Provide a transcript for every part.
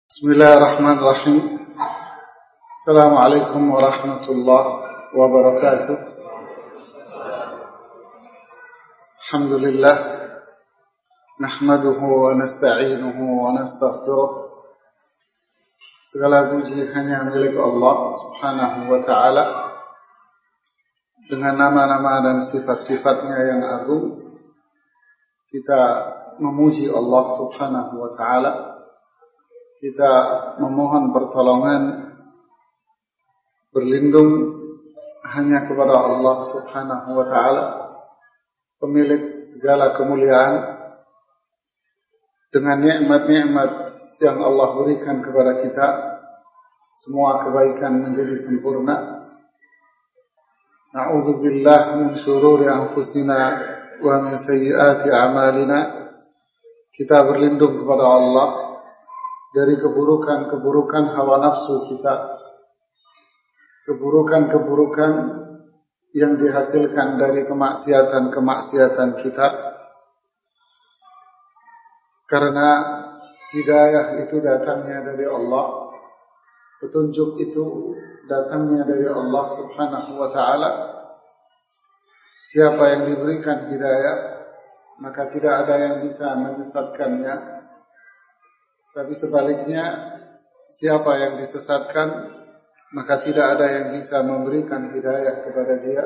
Bismillahirrahmanirrahim. Assalamualaikum warahmatullahi wabarakatuh. Alhamdulillah. Nahmaduhu wa nasta'inuhu wa nastaghfiruh. Segala puji hanya milik Allah Subhanahu wa ta'ala. Dengan nama-nama dan sifat-sifatnya yang agung, kita memuji Allah Subhanahu wa ta'ala. Kita memohon pertolongan, berlindung hanya kepada Allah Subhanahu wa ta'ala, pemilik segala kemuliaan. Dengan nikmat-nikmat yang Allah berikan kepada kita, semua kebaikan menjadi sempurna. Na'udzubillah min syururi anfusina wa min sayyiati a'malina. Kita berlindung kepada Allah dari keburukan-keburukan hawa nafsu kita, keburukan-keburukan yang dihasilkan dari kemaksiatan-kemaksiatan kita. Karena hidayah itu datangnya dari Allah, petunjuk itu datangnya dari Allah Subhanahu wa ta'ala. Siapa yang diberikan hidayah, maka tidak ada yang bisa menyesatkannya. Tapi sebaliknya, siapa yang disesatkan, maka tidak ada yang bisa memberikan hidayah kepada dia.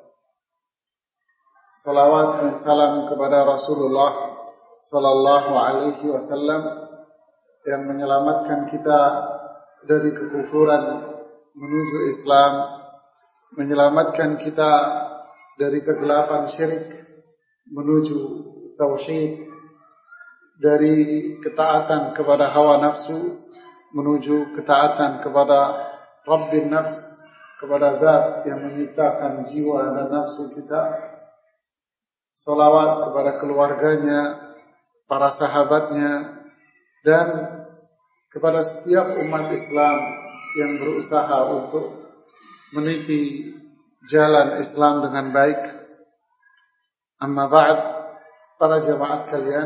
Salawat dan salam kepada Rasulullah sallallahu alaihi wasallam yang menyelamatkan kita dari kekufuran menuju Islam, menyelamatkan kita dari kegelapan syirik menuju tauhid, dari ketaatan kepada hawa nafsu menuju ketaatan kepada Rabbin Nafs, kepada Zat yang menciptakan jiwa dan nafsu kita. Salawat kepada keluarganya, para sahabatnya, dan kepada setiap umat Islam yang berusaha untuk meniti jalan Islam dengan baik. Amma ba'd, para jamaah sekalian,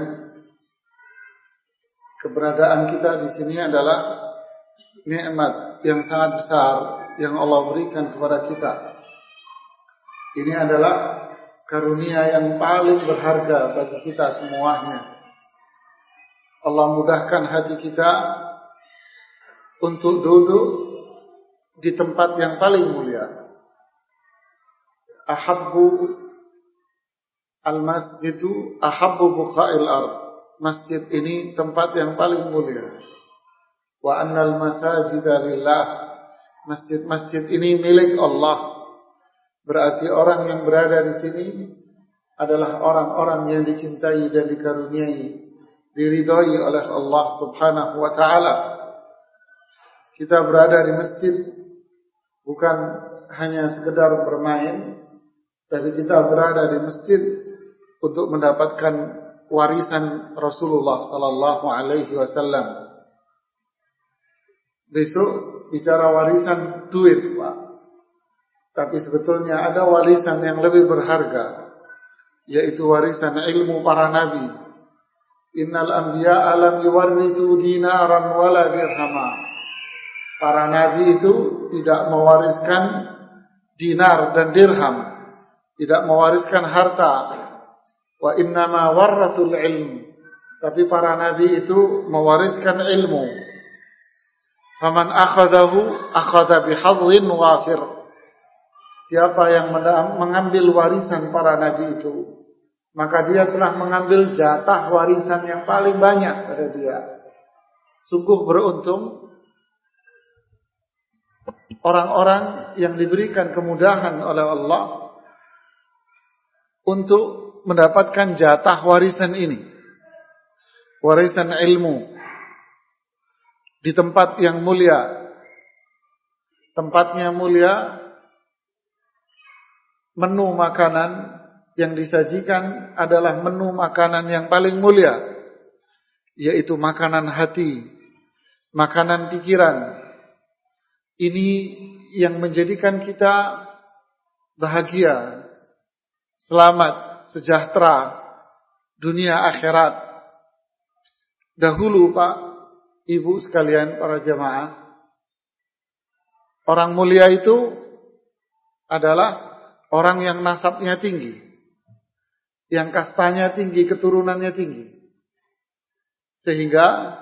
keberadaan kita di sini adalah nikmat yang sangat besar yang Allah berikan kepada kita. Ini adalah karunia yang paling berharga bagi kita semuanya. Allah mudahkan hati kita untuk duduk di tempat yang paling mulia. Ahabbu al-masjidu ahabbu buqa'il ard. Masjid ini tempat yang paling mulia. Wa annal masajida lillah. Masjid-masjid ini milik Allah. Berarti orang yang berada di sini adalah orang-orang yang dicintai dan dikaruniai, diridhai oleh Allah Subhanahu wa ta'ala. Kita berada di masjid bukan hanya sekedar bermain, tapi kita berada di masjid untuk mendapatkan warisan Rasulullah sallallahu alaihi wasallam. Besok bicara warisan duit, Pak. Tapi sebetulnya ada warisan yang lebih berharga, yaitu warisan ilmu para nabi. Innal anbiya'a lam yuwarrithu dinaran wala dirhama. Para nabi itu tidak mewariskan dinar dan dirham, tidak mewariskan harta. Wa innama warrathul ilm. Tapi para nabi itu mewariskan ilmu. Faman akhadahu akhadha bihadhin wafir. Siapa yang mengambil warisan para nabi itu, maka dia telah mengambil jatah warisan yang paling banyak pada dia. Sungguh beruntung orang-orang yang diberikan kemudahan oleh Allah untuk mendapatkan jatah warisan ini, warisan ilmu, di tempat yang mulia. Tempatnya mulia, menu makanan yang disajikan adalah menu makanan yang paling mulia, yaitu makanan hati, makanan pikiran. Ini yang menjadikan kita bahagia, selamat, sejahtera dunia akhirat. Dahulu, Pak, ibu sekalian, para jamaah, orang mulia itu adalah orang yang nasabnya tinggi, yang kastanya tinggi, keturunannya tinggi. Sehingga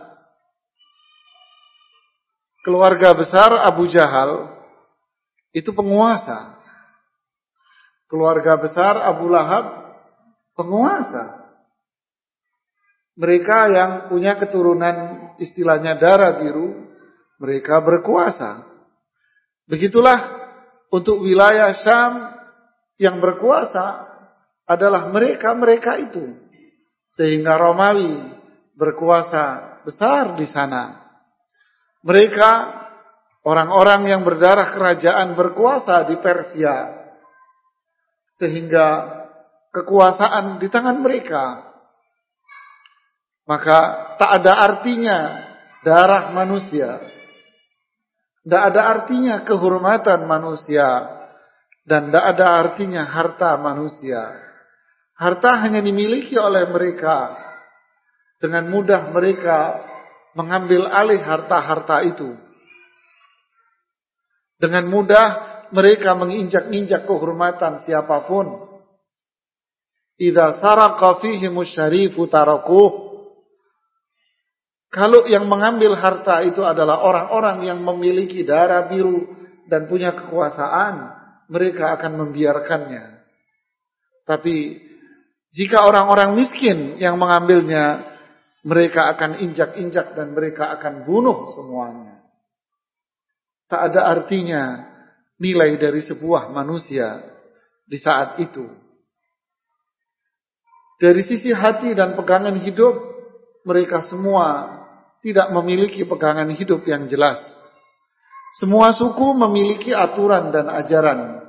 keluarga besar Abu Jahal itu penguasa. Keluarga besar Abu Lahab penguasa. Mereka yang punya keturunan istilahnya darah biru, mereka berkuasa. Begitulah untuk wilayah Syam yang berkuasa adalah mereka itu. Sehingga Romawi berkuasa besar di sana. Mereka orang-orang yang berdarah kerajaan berkuasa di Persia. Sehingga kekuasaan di tangan mereka. Maka tak ada artinya darah manusia. Tidak ada artinya kehormatan manusia. Dan tidak ada artinya harta manusia. Harta hanya dimiliki oleh mereka. Dengan mudah mereka mengambil alih harta-harta itu. Dengan mudah mereka menginjak-injak kehormatan siapapun. Idza saraqa fihimus syarifu tarakuh. Kalau yang mengambil harta itu adalah orang-orang yang memiliki darah biru dan punya kekuasaan, mereka akan membiarkannya. Tapi jika orang-orang miskin yang mengambilnya, mereka akan injak-injak dan mereka akan bunuh semuanya. Tak ada artinya nilai dari sebuah manusia di saat itu. Dari sisi hati dan pegangan hidup, mereka semua tidak memiliki pegangan hidup yang jelas. Semua suku memiliki aturan dan ajaran.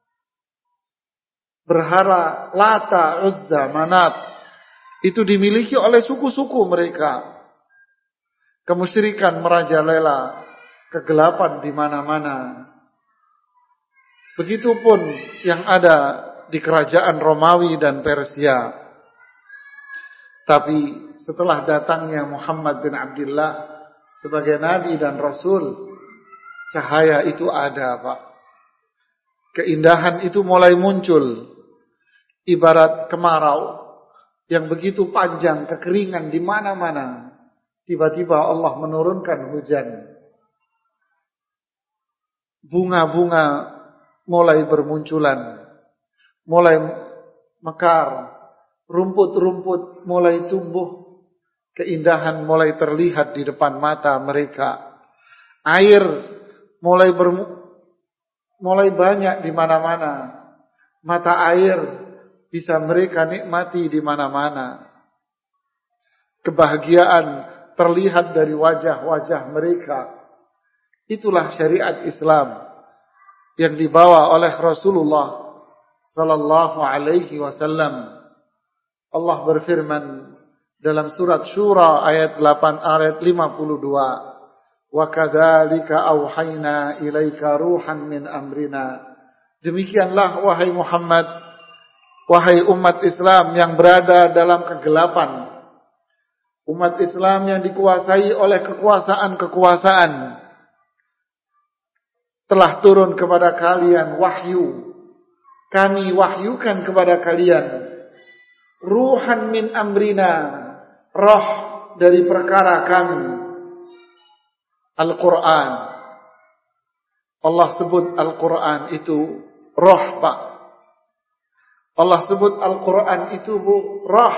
Berhala Lata, Uzza, Manat itu dimiliki oleh suku-suku mereka. Kemusyrikan merajalela, kegelapan di mana-mana. Begitupun yang ada di kerajaan Romawi dan Persia. Tapi setelah datangnya Muhammad bin Abdullah sebagai nabi dan rasul, cahaya itu ada, Pak. Keindahan itu mulai muncul. Ibarat kemarau yang begitu panjang, kekeringan di mana-mana. Tiba-tiba Allah menurunkan hujan. Bunga-bunga mulai bermunculan. Mulai mekar. Rumput-rumput mulai tumbuh. Keindahan mulai terlihat di depan mata mereka. Air mulai banyak di mana-mana. Mata air bisa mereka nikmati di mana-mana. Kebahagiaan terlihat dari wajah-wajah mereka. Itulah syariat Islam yang dibawa oleh Rasulullah sallallahu alaihi wasallam. Allah berfirman dalam surat Syura ayat 52. Wa kadzalika auhayna ilaika ruhan min amrina. Demikianlah wahai Muhammad, wahai umat Islam yang berada dalam kegelapan, umat Islam yang dikuasai oleh kekuasaan-kekuasaan, telah turun kepada kalian wahyu. Kami wahyukan kepada kalian ruhan min amrina, roh dari perkara kami. Al-Quran. Allah sebut Al-Quran itu roh, Pak. Allah sebut Al-Quran itu roh.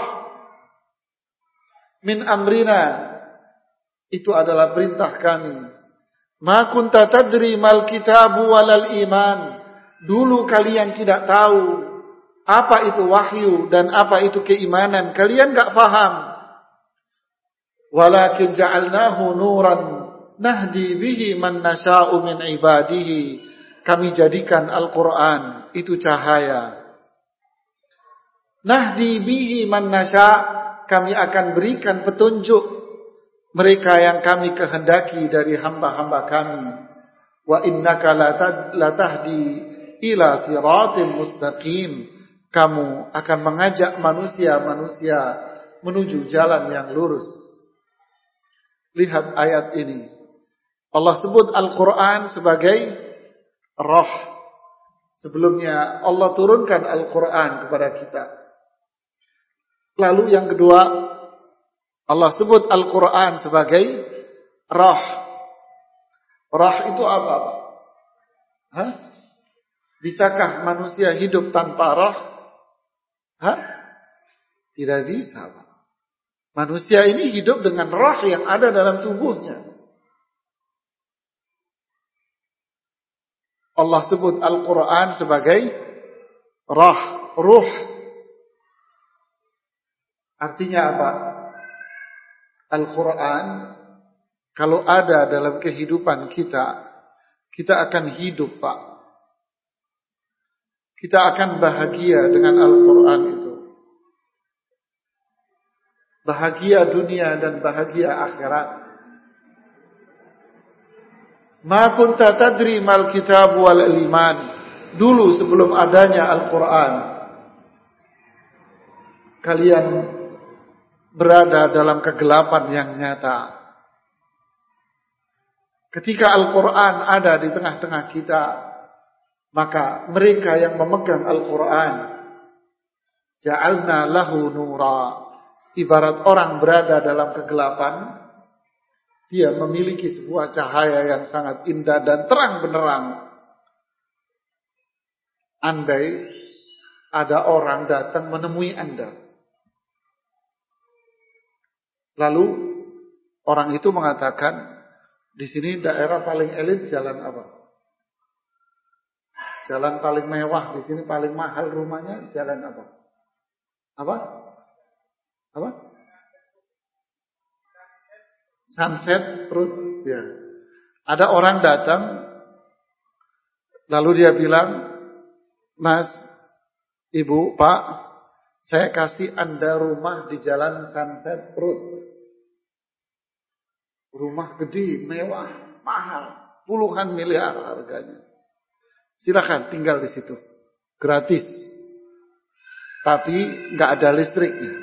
Min amrina. Itu adalah perintah kami. Ma kunta tadri mal kitabu walal iman. Dulu kalian tidak tahu apa itu wahyu dan apa itu keimanan. Kalian enggak paham. Walakin ja'alnahu nuran nahdi bihi man nasha'u min ibadihi. Kami jadikan Al-Quran itu cahaya. Nahdi bihi man nasha', kami akan berikan petunjuk mereka yang kami kehendaki dari hamba-hamba kami. Wa innaka latahdi ila siratim mustaqim. Kamu akan mengajak manusia-manusia menuju jalan yang lurus. Lihat ayat ini. Allah sebut Al-Quran sebagai roh. Sebelumnya Allah turunkan Al-Quran kepada kita. Lalu yang kedua, Allah sebut Al-Quran sebagai roh. Roh itu apa? Hah? Bisakah manusia hidup tanpa roh? Hah? Tidak bisa, Pak. Manusia ini hidup dengan roh yang ada dalam tubuhnya. Allah sebut Al-Quran sebagai roh, ruh. Artinya apa? Al-Quran kalau ada dalam kehidupan kita, kita akan hidup, Pak. Kita akan bahagia dengan Al-Quran itu. Bahagia dunia dan bahagia akhirat. Ma kunta tadri mal kitab wal iman. Dulu sebelum adanya Al-Quran, kalian berada dalam kegelapan yang nyata. Ketika Al-Quran ada di tengah-tengah kita, maka mereka yang memegang Al-Quran, ja'alna lahu nura. Ibarat orang berada dalam kegelapan, dia memiliki sebuah cahaya yang sangat indah dan terang benderang. Andai ada orang datang menemui Anda, lalu orang itu mengatakan, di sini daerah paling elit jalan apa? Jalan paling mewah di sini, paling mahal rumahnya, jalan apa? Apa? Apa? Sunset Road. Ya. Ada orang datang, lalu dia bilang, Mas, Ibu, Pak, saya kasih Anda rumah di jalan Sunset Road. Rumah gede, mewah, mahal, puluhan miliar harganya. Silakan tinggal di situ, gratis. Tapi nggak ada listriknya.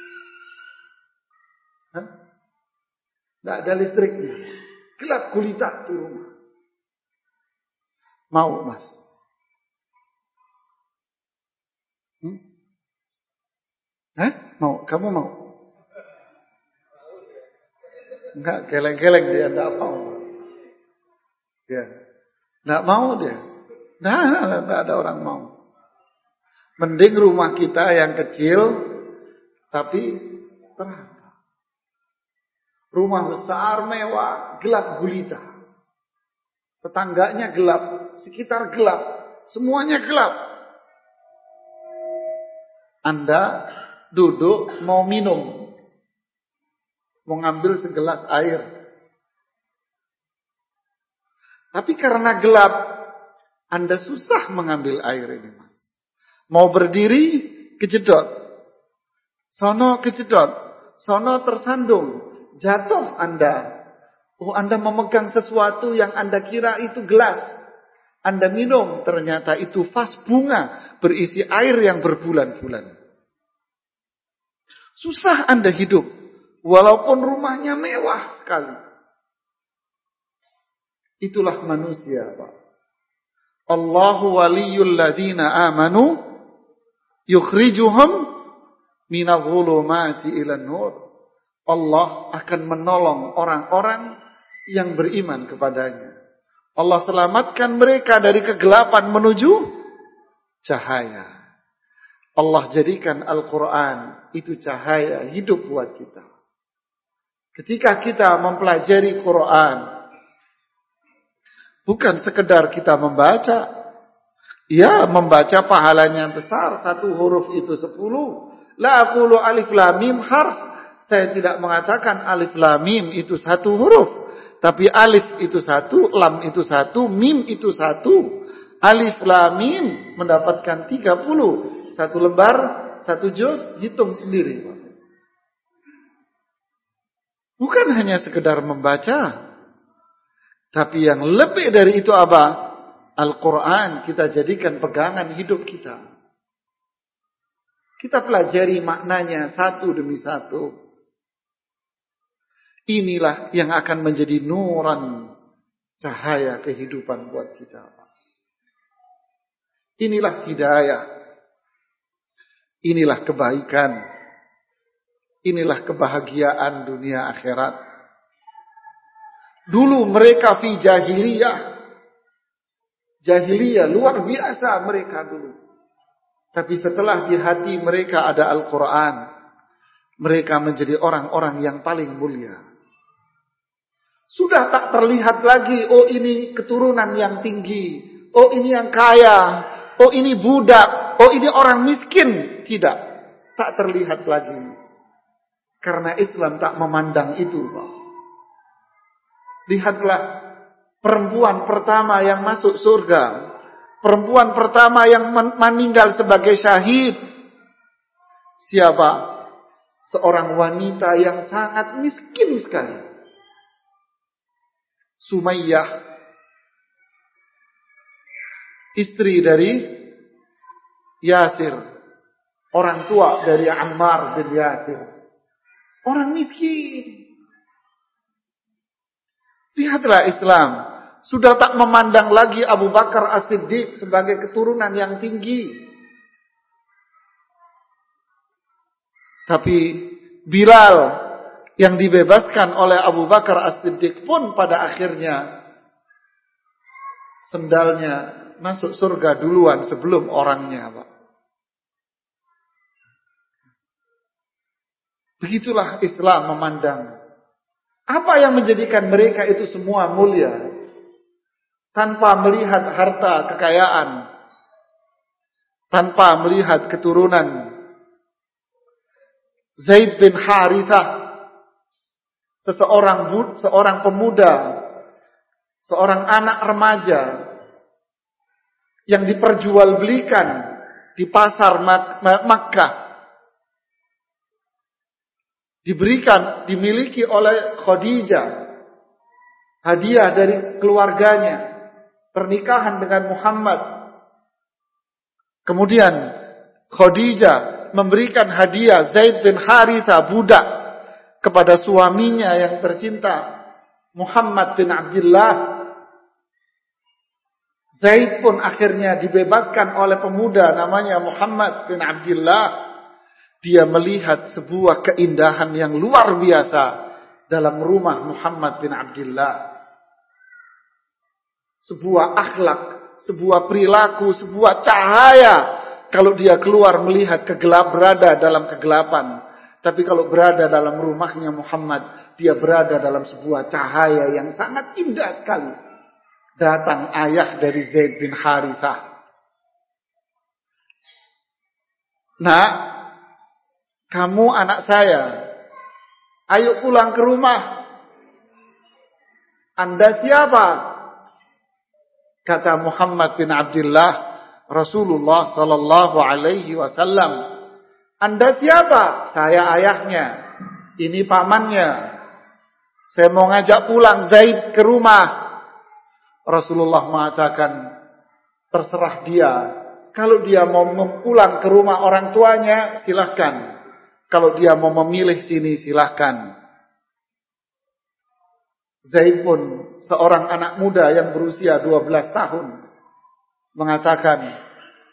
Nggak ada listriknya, gelap gulita tuh rumah. Mau, Mas? Mau? Kamu mau? Enggak, geleng-geleng dia, enggak mau. Ya, enggak mau dia. Nah, enggak ada orang mau. Mending rumah kita yang kecil, tapi terang. Rumah besar, mewah, gelap gulita. Tetangganya gelap, sekitar gelap, semuanya gelap. Anda duduk mau minum, mau ngambil segelas air. Tapi karena gelap, Anda susah mengambil air ini, Mas. Mau berdiri, kejedot. Sono kejedot, sono tersandung. Jatuh Anda. Oh, Anda memegang sesuatu yang Anda kira itu gelas. Anda minum, ternyata itu vas bunga berisi air yang berbulan-bulan. Susah Anda hidup, walaupun rumahnya mewah sekali. Itulah manusia, Pak. Allahu waliyul ladzina amanu yukhrijuhum minadh-dhulumati ilan nur. Allah akan menolong orang-orang yang beriman kepadanya. Allah selamatkan mereka dari kegelapan menuju cahaya. Allah jadikan Al-Quran itu cahaya hidup buat kita. Ketika kita mempelajari Quran, bukan sekedar kita membaca. Ya, membaca pahalanya besar. 1 huruf itu 10. La aqulu alif lam mim harf. Saya tidak mengatakan alif lam mim itu 1 huruf. Tapi alif itu 1, lam itu 1, mim itu 1. Alif lam mim mendapatkan 30. 1 lembar, 1 juz, hitung sendiri. Bukan hanya sekedar membaca. Tapi yang lebih dari itu apa? Al-Quran kita jadikan pegangan hidup kita. Kita pelajari maknanya satu demi satu. Inilah yang akan menjadi nuran, cahaya kehidupan buat kita. Inilah hidayah. Inilah kebaikan. Inilah kebahagiaan dunia akhirat. Dulu mereka fi jahiliyah. Jahiliyah luar biasa mereka dulu. Tapi setelah di hati mereka ada Al-Quran, mereka menjadi orang-orang yang paling mulia. Sudah tak terlihat lagi, oh ini keturunan yang tinggi, oh ini yang kaya, oh ini budak, oh ini orang miskin. Tidak, tak terlihat lagi. Karena Islam tak memandang itu. Lihatlah perempuan pertama yang masuk surga. Perempuan pertama yang meninggal sebagai syahid. Siapa? Seorang wanita yang sangat miskin sekali. Sumayyah. Istri dari Yasir. Orang tua dari Ammar bin Yasir. Orang miskin. Lihatlah Islam. Sudah tak memandang lagi Abu Bakar As-Siddiq sebagai keturunan yang tinggi. Tapi Bilal yang dibebaskan oleh Abu Bakar As-Siddiq pun pada akhirnya sendalnya masuk surga duluan sebelum orangnya, Pak. Begitulah Islam memandang. Apa yang menjadikan mereka itu semua mulia? Tanpa melihat harta kekayaan, tanpa melihat keturunan. Zaid bin Harithah, seorang pemuda, seorang anak remaja yang diperjualbelikan di pasar Makkah, dimiliki oleh Khadijah, hadiah dari keluarganya. Pernikahan dengan Muhammad. Kemudian Khadijah memberikan hadiah Zaid bin Harithah budak kepada suaminya yang tercinta Muhammad bin Abdullah. Zaid pun akhirnya dibebaskan oleh pemuda namanya Muhammad bin Abdullah. Dia melihat sebuah keindahan yang luar biasa dalam rumah Muhammad bin Abdullah. Sebuah akhlak, sebuah perilaku, sebuah cahaya. Kalau dia keluar melihat berada dalam kegelapan. Tapi kalau berada dalam rumahnya Muhammad, dia berada dalam sebuah cahaya yang sangat indah sekali. Datang ayah dari Zaid bin Harithah. Nak, kamu anak saya. Ayo pulang ke rumah. Anda siapa? Kata Muhammad bin Abdullah, Rasulullah sallallahu alaihi wasallam, Anda siapa? Saya ayahnya. Ini pamannya. Saya mau ngajak pulang Zaid ke rumah. Rasulullah mengatakan, terserah dia. Kalau dia mau pulang ke rumah orang tuanya, silahkan. Kalau dia mau memilih sini, silahkan. Zaid pun seorang anak muda yang berusia 12 tahun mengatakan,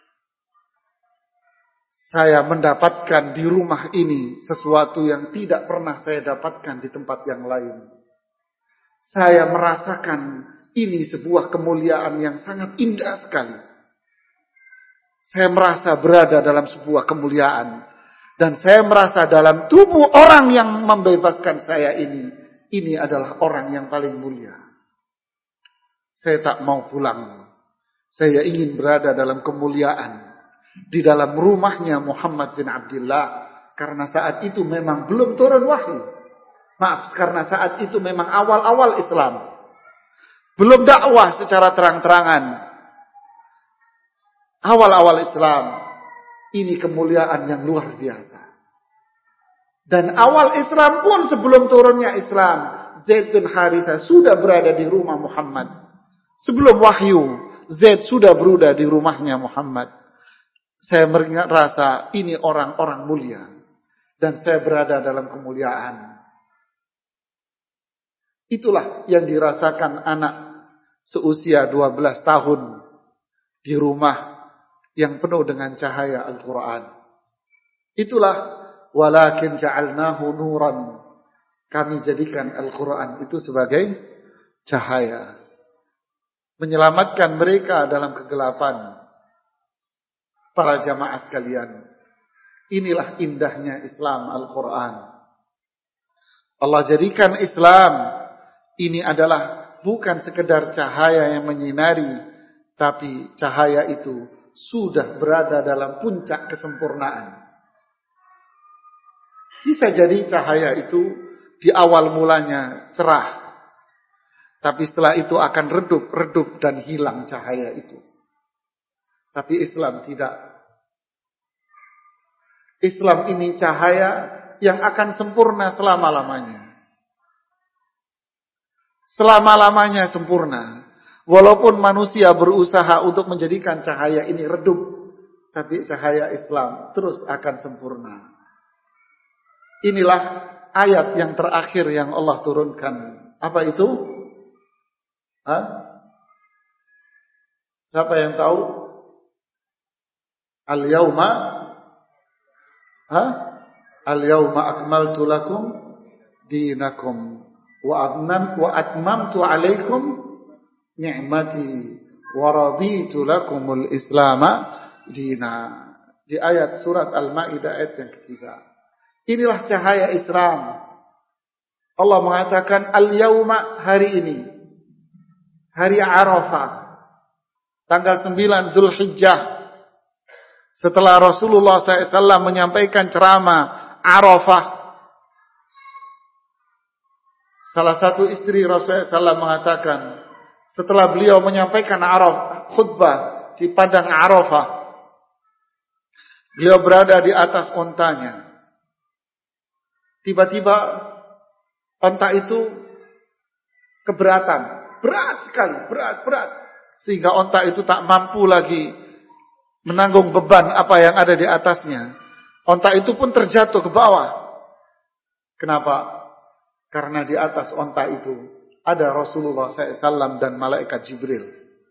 saya mendapatkan di rumah ini sesuatu yang tidak pernah saya dapatkan di tempat yang lain. Saya merasakan ini sebuah kemuliaan yang sangat indah sekali. Saya merasa berada dalam sebuah kemuliaan. Dan saya merasa dalam tubuh orang yang membebaskan saya ini adalah orang yang paling mulia. Saya tak mau pulang. Saya ingin berada dalam kemuliaan. Di dalam rumahnya Muhammad bin Abdullah. Karena saat itu memang belum turun wahyu. Maaf, karena saat itu memang awal-awal Islam. Belum dakwah secara terang-terangan. Awal-awal Islam. Ini kemuliaan yang luar biasa. Dan awal Islam pun sebelum turunnya Islam, Zaid bin Harithah sudah berada di rumah Muhammad. Sebelum wahyu, Zaid sudah berada di rumahnya Muhammad. Saya merasa ini orang-orang mulia. Dan saya berada dalam kemuliaan. Itulah yang dirasakan anak seusia 12 tahun di rumah yang penuh dengan cahaya Al-Quran. Itulah walakin ja'alnahu nuran. Kami jadikan Al-Quran itu sebagai cahaya, menyelamatkan mereka dalam kegelapan. Para jamaah sekalian, inilah indahnya Islam Al-Quran. Allah jadikan Islam ini adalah bukan sekedar cahaya yang menyinari, tapi cahaya itu sudah berada dalam puncak kesempurnaan. Bisa jadi cahaya itu di awal mulanya cerah, tapi setelah itu akan redup dan hilang cahaya itu. Tapi Islam tidak. Islam ini cahaya yang akan sempurna selama-lamanya. Selama-lamanya sempurna. Walaupun manusia berusaha untuk menjadikan cahaya ini redup, tapi cahaya Islam terus akan sempurna. Inilah ayat yang terakhir yang Allah turunkan. Apa itu? Siapa yang tahu? Al-yawma akmaltu lakum dinakum wa atmamtu alaikum ni'mati wa raditu lakumul islama dina. Di ayat surat Al-Maidah ayat yang ketiga. Inilah cahaya Islam. Allah mengatakan al-yawma, hari ini, hari Arafah, tanggal 9 Zulhijjah. Setelah Rasulullah SAW menyampaikan ceramah Arafah, salah satu istri Rasulullah SAW mengatakan, setelah beliau menyampaikan khutbah di padang Arafah, beliau berada di atas ontanya. Tiba-tiba onta itu keberatan, berat sekali, berat, sehingga onta itu tak mampu lagi menanggung beban apa yang ada di atasnya. Onta itu pun terjatuh ke bawah. Kenapa? Karena di atas onta itu ada Rasulullah SAW dan malaikat Jibril.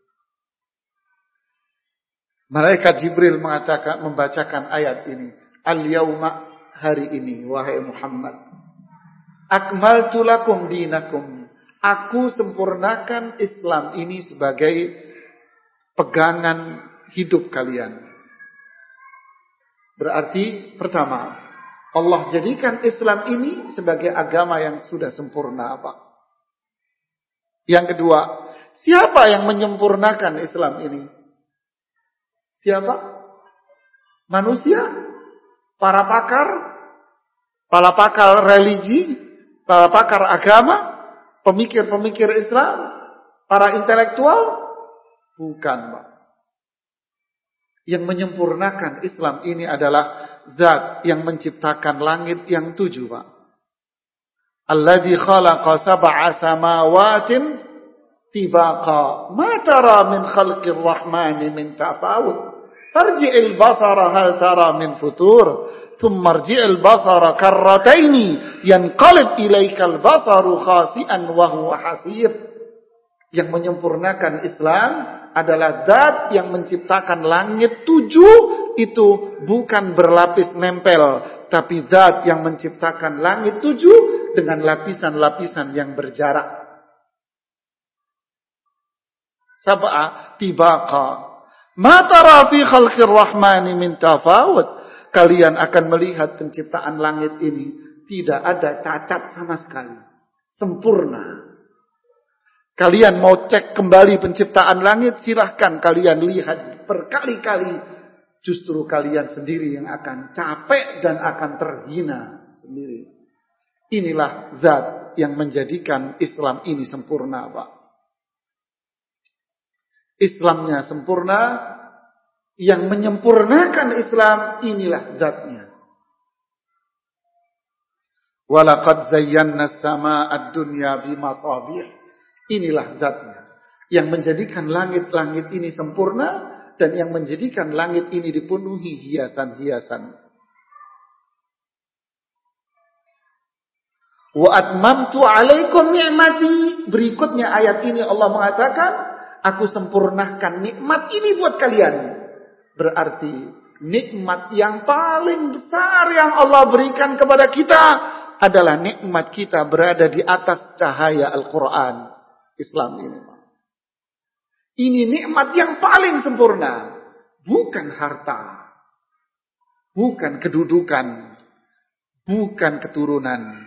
Malaikat Jibril membacakan ayat ini. Al-yawma, hari ini, wahai Muhammad, akmaltu lakum dinakum. Aku sempurnakan Islam ini sebagai pegangan hidup kalian. Berarti pertama, Allah jadikan Islam ini sebagai agama yang sudah sempurna, Pak. Yang kedua, siapa yang menyempurnakan Islam ini? Siapa? Manusia? Para pakar religi, para pakar agama, pemikir-pemikir Islam, para intelektual? Bukan, Pak. Yang menyempurnakan Islam ini adalah Zat yang menciptakan langit yang 7, Pak. Alladzi khalaqa sab'a samawatin tibaqa ma tara min khalqir rahmani min tafawut. Farji'il basara hal tara min futur. Thumma arji'il basara karrataini yanqalib ilaikal basaru khasi'an wa huwa hasir. Yang menyempurnakan Islam adalah Zat yang menciptakan langit 7 itu bukan berlapis nempel, tapi Zat yang menciptakan langit 7 dengan lapisan-lapisan yang berjarak. Sab'a tibaqa. Ma tara fi khalqir rahmani min tafawut. Kalian akan melihat penciptaan langit ini tidak ada cacat sama sekali. Sempurna. Kalian mau cek kembali penciptaan langit, silahkan kalian lihat berkali-kali. Justru kalian sendiri yang akan capek dan akan terhina sendiri. Inilah Zat yang menjadikan Islam ini sempurna, Pak. Islamnya sempurna, yang menyempurnakan Islam inilah Zatnya. Walaqad zayyana as-samaa'a ad-dunya bimasabih. Inilah Zatnya yang menjadikan langit-langit ini sempurna dan yang menjadikan langit ini dipenuhi hiasan-hiasan. Wa atmamtu 'alaikum ni'mati. Berikutnya ayat ini Allah mengatakan, aku sempurnakan nikmat ini buat kalian. Berarti nikmat yang paling besar yang Allah berikan kepada kita adalah nikmat kita berada di atas cahaya Al-Quran. Islam ini. Ini nikmat yang paling sempurna. Bukan harta. Bukan kedudukan. Bukan keturunan.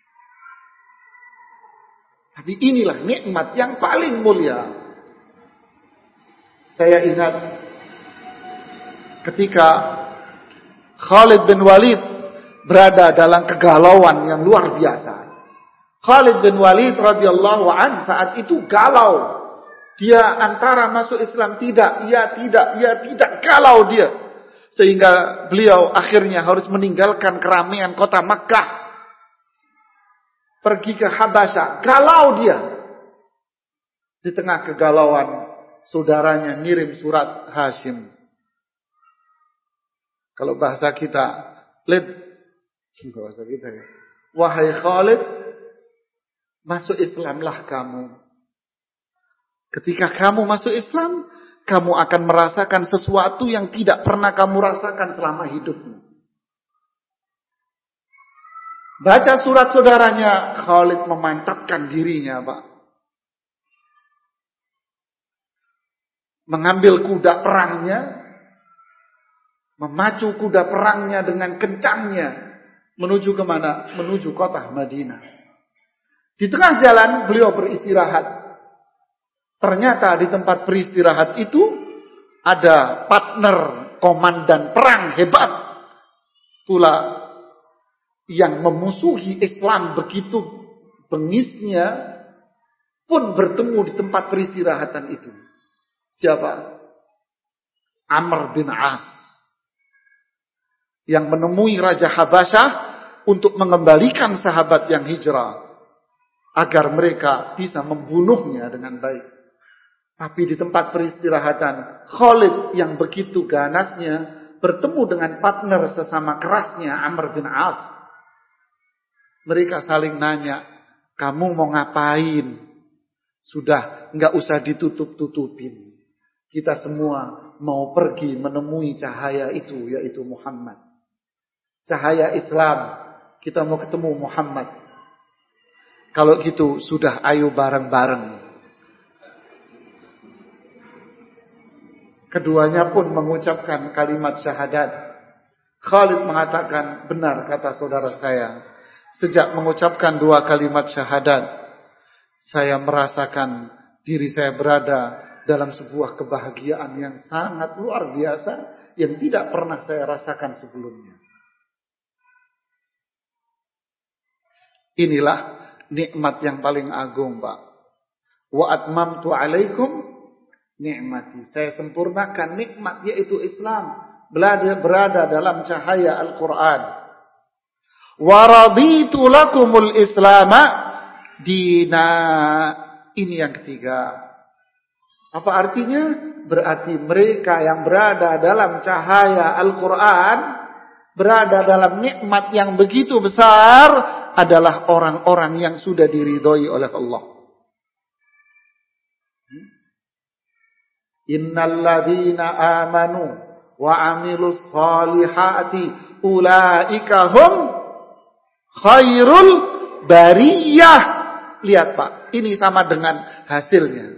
Tapi inilah nikmat yang paling mulia. Saya ingat ketika Khalid bin Walid berada dalam kegalauan yang luar biasa. Khalid bin Walid radhiyallahu an saat itu galau. Dia antara masuk Islam tidak, galau dia. Sehingga beliau akhirnya harus meninggalkan keramaian kota Makkah. Pergi ke Habasyah, galau dia. Di tengah kegalauan, saudaranya ngirim surat Hashim. Kalau bahasa kita, bahasa kita ya. Wahai Khalid, masuk Islamlah kamu. Ketika kamu masuk Islam, kamu akan merasakan sesuatu yang tidak pernah kamu rasakan selama hidupmu. Baca surat saudaranya, Khalid memantapkan dirinya, Pak. Mengambil kuda perangnya, memacu kuda perangnya dengan kencangnya, menuju kemana? Menuju kota Madinah. Di tengah jalan beliau beristirahat. Ternyata di tempat beristirahat itu ada partner komandan perang hebat pula yang memusuhi Islam begitu bengisnya pun bertemu di tempat peristirahatan itu. Siapa? Amr bin As yang menemui Raja Habasyah untuk mengembalikan sahabat yang hijrah agar mereka bisa membunuhnya dengan baik. Tapi di tempat peristirahatan, Khalid yang begitu ganasnya bertemu dengan partner sesama kerasnya Amr bin As. Mereka saling nanya, kamu mau ngapain? Sudah, enggak usah ditutup-tutupin. Kita semua mau pergi menemui cahaya itu, yaitu Muhammad. Cahaya Islam, kita mau ketemu Muhammad. Kalau gitu, sudah ayo bareng-bareng. Keduanya pun mengucapkan kalimat syahadat. Khalid mengatakan, benar kata saudara saya. Sejak mengucapkan 2 kalimat syahadat, saya merasakan diri saya berada dalam sebuah kebahagiaan yang sangat luar biasa yang tidak pernah saya rasakan sebelumnya. Inilah nikmat yang paling agung, Pak. Wa atmamtu 'alaikum nikmati. Saya sempurnakan nikmat yaitu Islam, berada dalam cahaya Al-Qur'an. Wa raditu lakumul islama dina. Ini yang ketiga. Apa artinya? Berarti mereka yang berada dalam cahaya Al-Quran, berada dalam nikmat yang begitu besar, adalah orang-orang yang sudah diridhoi oleh Allah. Innal ladzina amanu wa 'amilus solihati ulaika hum khairul bariyah. Lihat Pak, ini sama dengan hasilnya.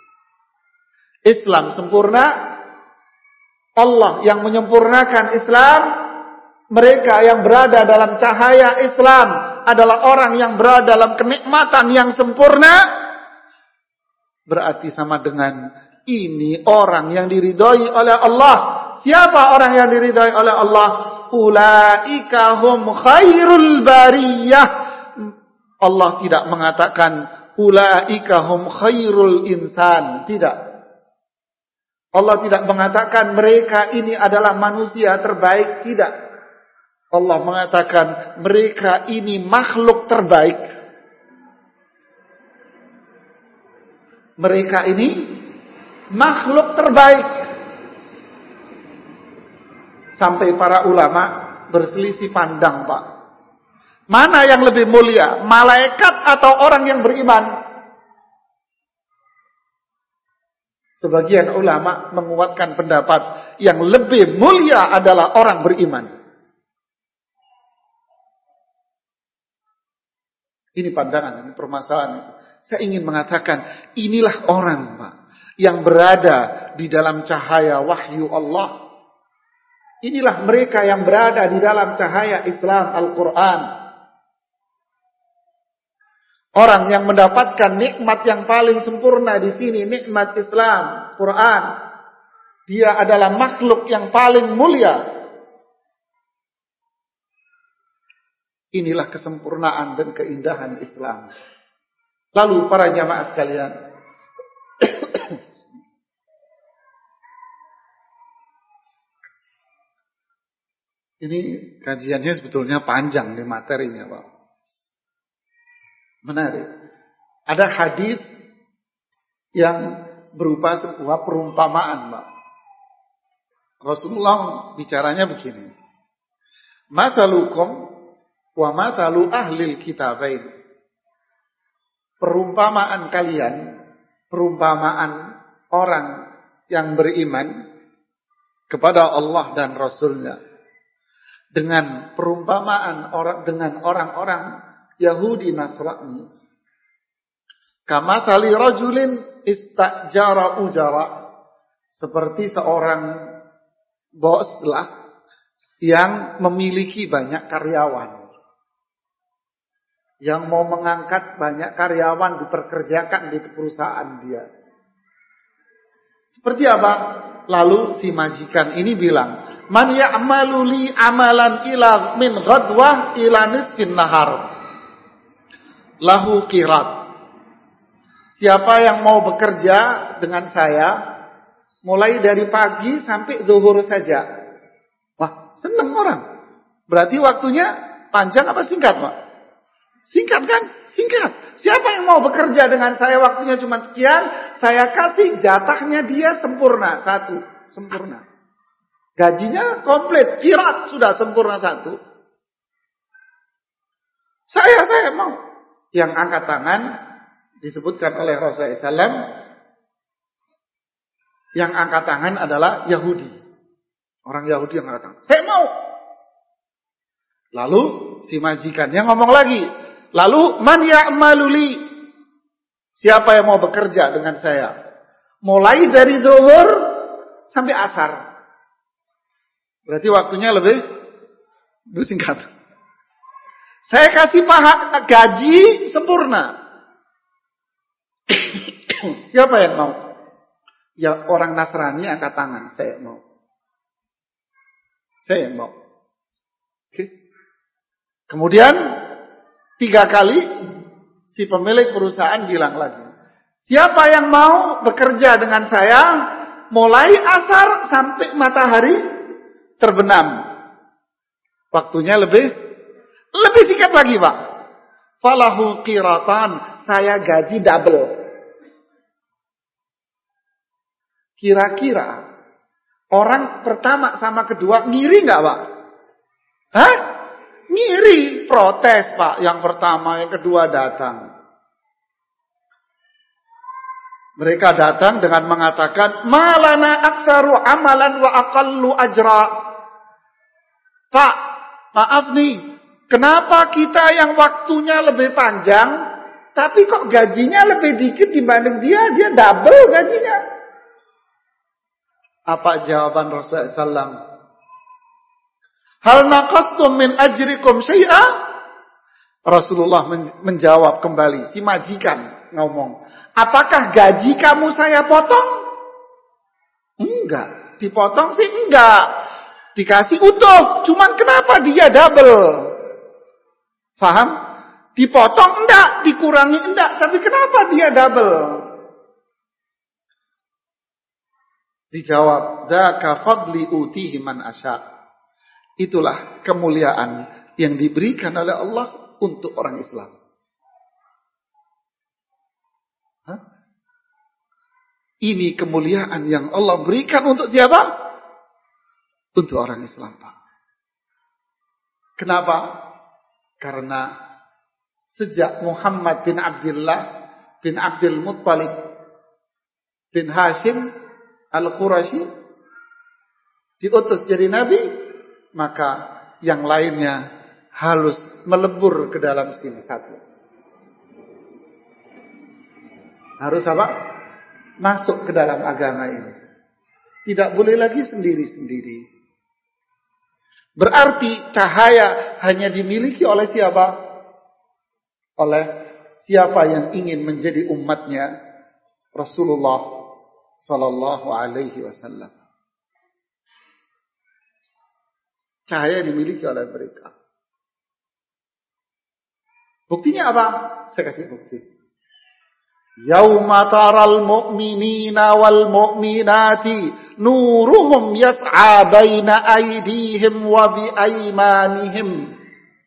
Islam sempurna, Allah yang menyempurnakan Islam. Mereka yang berada dalam cahaya Islam adalah orang yang berada dalam kenikmatan yang sempurna. Berarti sama dengan ini orang yang diridhai oleh Allah. Siapa orang yang diridhai oleh Allah? Ulaika hum khairul bariyah. Allah tidak mengatakan ulaika hum khairul insan. Tidak. Allah tidak mengatakan mereka ini adalah manusia terbaik. Tidak. Allah mengatakan mereka ini makhluk terbaik. Mereka ini makhluk terbaik. Sampai para ulama berselisih pandang, Pak. Mana yang lebih mulia, malaikat atau orang yang beriman? Sebagian ulama menguatkan pendapat yang lebih mulia adalah orang beriman. Ini pandangan, ini permasalahan itu. Saya ingin mengatakan, inilah orang, Pak, yang berada di dalam cahaya wahyu Allah. Inilah mereka yang berada di dalam cahaya Islam Al-Quran. Orang yang mendapatkan nikmat yang paling sempurna di sini, nikmat Islam, Quran. Dia adalah makhluk yang paling mulia. Inilah kesempurnaan dan keindahan Islam. Lalu para jamaah sekalian, ini kajiannya sebetulnya panjang nih materinya, Pak. Menarik. Ada hadis yang berupa sebuah perumpamaan, Pak. Rasulullah bicaranya begini. Mathalukum wa mathalu ahlil kitabain. Perumpamaan kalian, perumpamaan orang yang beriman kepada Allah dan Rasulnya, dengan perumpamaan orang-orang Yahudi Nasrani. Kamathali rajulin istajara ujara. Seperti seorang bos lah yang memiliki banyak karyawan. Yang mau mengangkat banyak karyawan diperkerjakan di perusahaan dia. Seperti apa? Lalu si majikan ini bilang, "Man ya'malu li amalan ila min ghadwah ila nisfin nahar. Lahu qirat." Siapa yang mau bekerja dengan saya mulai dari pagi sampai zuhur saja. Wah, senang orang. Berarti waktunya panjang apa singkat, Pak? Singkat kan? Singkat. Siapa yang mau bekerja dengan saya waktunya cuma sekian, saya kasih jatahnya dia sempurna, satu. Sempurna. Gajinya komplit, qirat sudah sempurna satu. Saya mau. Yang angkat tangan disebutkan oleh Rasulullah SAW, yang angkat tangan adalah Yahudi. Orang Yahudi yang angkat tangan. Saya mau. Lalu si majikannya ngomong lagi. Lalu man ya'malu li. Siapa yang mau bekerja dengan saya? Mulai dari zuhur sampai asar. Berarti waktunya lebih singkat. Saya kasih gaji sempurna. Siapa yang mau? Ya orang Nasrani angkat tangan. Saya mau. Saya mau. Oke. Kemudian 3 kali si pemilik perusahaan bilang lagi. Siapa yang mau bekerja dengan saya mulai asar sampai matahari terbenam. Waktunya lebih singkat lagi, Pak. Falahu qiratan, saya gaji double. Kira-kira orang pertama sama kedua ngiri enggak, Pak? Hah? Ngiri, protes, Pak. Yang pertama, yang kedua datang. Mereka datang dengan mengatakan, "Malana aktsaru amalan wa aqallu ajra." Pak, maaf nih. Kenapa kita yang waktunya lebih panjang, tapi kok gajinya lebih dikit dibanding dia? Dia double gajinya. Apa jawaban Rasulullah SAW? Hal naqastum min ajrikum syai'a? Rasulullah menjawab kembali. Si majikan ngomong, apakah gaji kamu saya potong? Enggak. Dipotong sih enggak. Dikasih utuh. Cuman kenapa dia double? Faham? Dipotong enggak, dikurangi enggak, tapi kenapa dia double? Dijawab, dzaka fadli utihi man asya. Itulah kemuliaan yang diberikan oleh Allah untuk orang Islam. Hah? Ini kemuliaan yang Allah berikan untuk siapa? Untuk orang Islam, Pak. Kenapa? Karena sejak Muhammad bin Abdullah bin Abdul Muttalib bin Hashim Al-Quraisy diutus jadi nabi, maka yang lainnya harus melebur ke dalam sini satu. Harus apa? Masuk ke dalam agama ini. Tidak boleh lagi sendiri-sendiri. Berarti cahaya hanya dimiliki oleh siapa? Oleh siapa yang ingin menjadi umatnya Rasulullah sallallahu alaihi wasallam. Cahaya dimiliki oleh mereka. Buktinya apa? Saya kasih bukti. Yauma taral mu'minina wal mu'minati nuruhum yas'a baina aydihim wa bi aymanihim.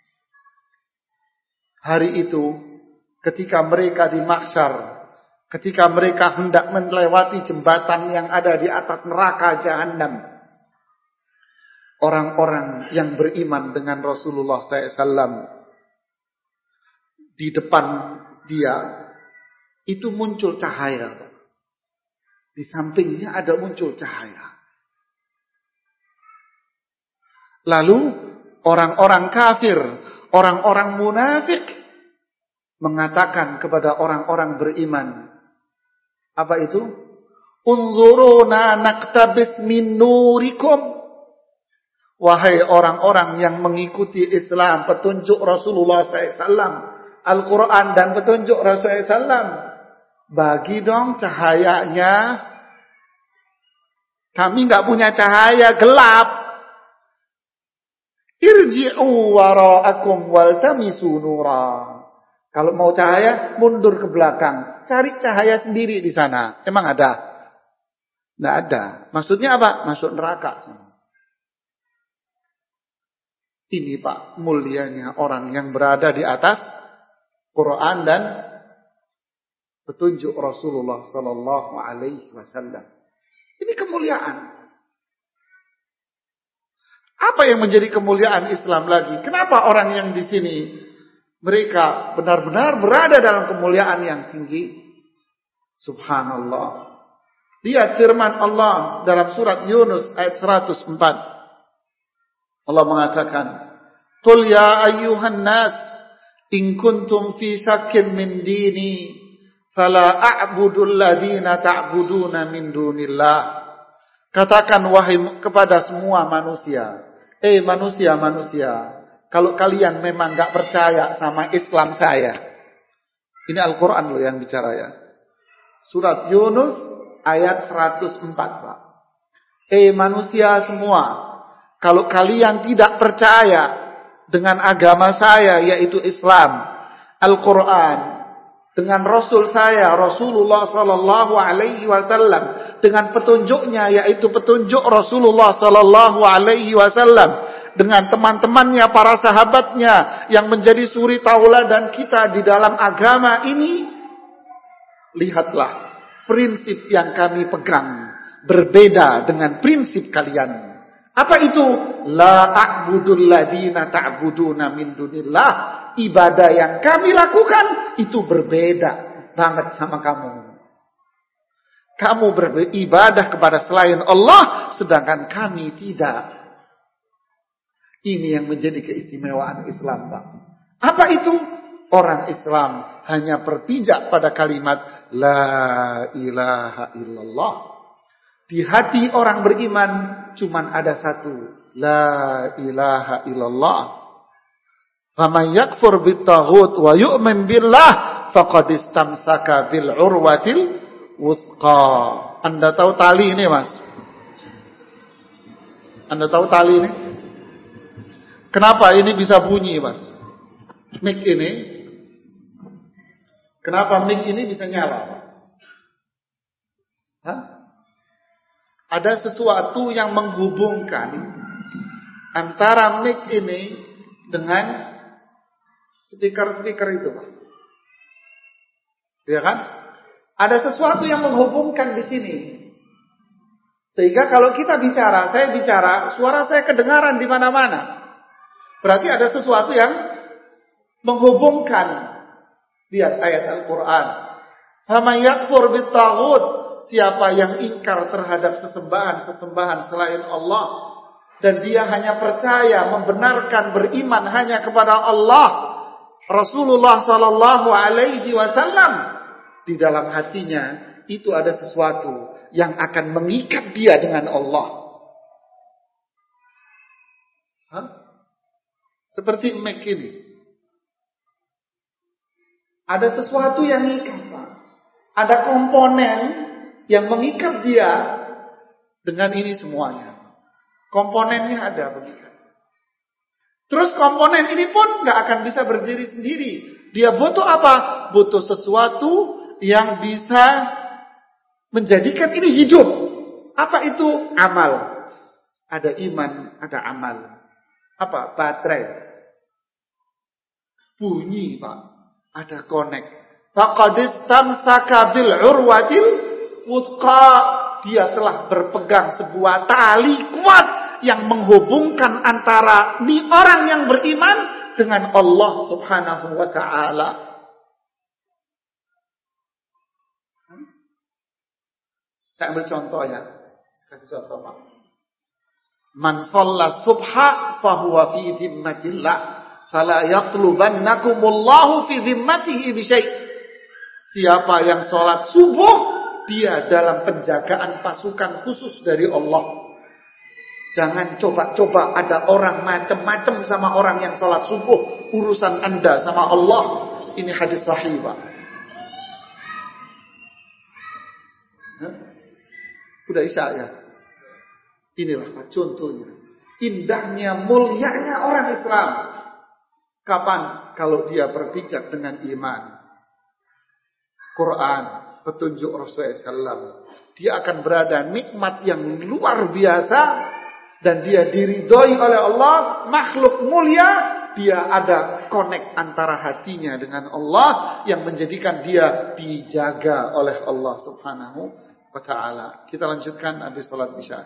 Hari itu ketika mereka di mahsyar, ketika mereka hendak melewati jembatan yang ada di atas neraka jahanam, orang-orang yang beriman dengan Rasulullah SAW di depan dia itu muncul cahaya. Di sampingnya ada muncul cahaya. Lalu orang-orang kafir, orang-orang munafik mengatakan kepada orang-orang beriman, apa itu? Unzuruna naktabis min nurikum. Wahai orang-orang yang mengikuti Islam, petunjuk Rasulullah SAW, Al-Quran dan petunjuk Rasulullah SAW, bagi dong cahayanya. Kami nggak punya cahaya, gelap. Irji'u wara'akum waltamisu nura. Kalau mau cahaya, mundur ke belakang, cari cahaya sendiri di sana. Emang ada? Nggak ada. Maksudnya apa? Masuk neraka. Ini Pak, mulianya orang yang berada di atas Quran dan petunjuk Rasulullah sallallahu alaihi wasallam. Ini kemuliaan. Apa yang menjadi kemuliaan Islam lagi? Kenapa orang yang di sini mereka benar-benar berada dalam kemuliaan yang tinggi? Subhanallah. Lihat firman Allah dalam surat Yunus ayat 104. Allah mengatakan, "Qul ya ayyuhan nas, in kuntum fi syakkin min dini, fala a'budul ladina ta'buduna min dunillah." Katakan wahai kepada semua manusia, manusia, kalau kalian memang enggak percaya sama Islam saya. Ini Al-Qur'an loh yang bicara ya. Surat Yunus ayat 104, Pak. Manusia semua, kalau kalian tidak percaya dengan agama saya yaitu Islam, Al-Quran, dengan Rasul saya Rasulullah sallallahu alaihi wasallam, dengan petunjuknya yaitu petunjuk Rasulullah sallallahu alaihi wasallam, dengan teman-temannya para sahabatnya yang menjadi suri tauladan kita di dalam agama ini, lihatlah prinsip yang kami pegang berbeda dengan prinsip kalian. Apa itu? La a'budul ladina ta'buduna min dunillah. Ibadah yang kami lakukan itu berbeda banget sama kamu. Kamu beribadah kepada selain Allah, sedangkan kami tidak. Ini yang menjadi keistimewaan Islam, Pak. Apa itu? Orang Islam hanya berpijak pada kalimat La ilaha illallah. Di hati orang beriman cuman ada satu, La ilaha illallah. Faman yakfur bit-taghut wa yu'min billah faqad istamsaka bil urwatil wuthqa. Anda tahu tali ini, Mas? Anda tahu tali ini? Kenapa ini bisa bunyi, Mas? Mic ini. Kenapa mic ini bisa nyala? Hah? Ada sesuatu yang menghubungkan antara mic ini dengan speaker-speaker itu, Pak. Ya kan? Ada sesuatu yang menghubungkan di sini. Sehingga kalau kita bicara, saya bicara, suara saya kedengaran di mana-mana. Berarti ada sesuatu yang menghubungkan. Lihat ayat Al-Quran. Faman yakfur bit-taghut, siapa yang ingkar terhadap sesembahan selain Allah, dan dia hanya percaya, membenarkan, beriman hanya kepada Allah, Rasulullah sallallahu alaihi wasallam, di dalam hatinya itu ada sesuatu yang akan mengikat dia dengan Allah. Seperti Mac ini. Ada sesuatu yang mengikat, Pak. Ada komponen yang mengikat dia dengan ini semuanya. Komponennya ada mengikat. Terus komponen ini pun gak akan bisa berdiri sendiri. Dia butuh apa? Butuh sesuatu yang bisa menjadikan ini hidup. Apa itu? Amal. Ada iman, ada amal. Apa? Baterai. Bunyi, Pak. Ada connect. Faqadistamsaka bil urwatil wuthqa. Dia telah berpegang sebuah tali kuat yang menghubungkan antara orang yang beriman dengan Allah Subhanahu wa taala. Saya ambil contoh ya. Saya kasih contoh, Pak. Man shalla subha fahuwa fi dhimmatillah. Fala yatlubannakumullahu fi dhimmatihi bi syai'. Siapa yang sholat subuh, dia dalam penjagaan pasukan khusus dari Allah. Jangan coba-coba ada orang macam-macam sama orang yang sholat subuh. Urusan Anda sama Allah. Ini hadis sahih, Pak. Udah isya ya. Inilah Pak contohnya. Indahnya, mulianya orang Islam. Kapan? Kalau dia berpijak dengan iman, Quran, petunjuk Rasulullah SAW. Dia akan berada nikmat yang luar biasa. Dan dia diridhoi oleh Allah. Makhluk mulia. Dia ada connect antara hatinya dengan Allah. Yang menjadikan dia dijaga oleh Allah Subhanahu wa ta'ala. Kita lanjutkan habis salat isya.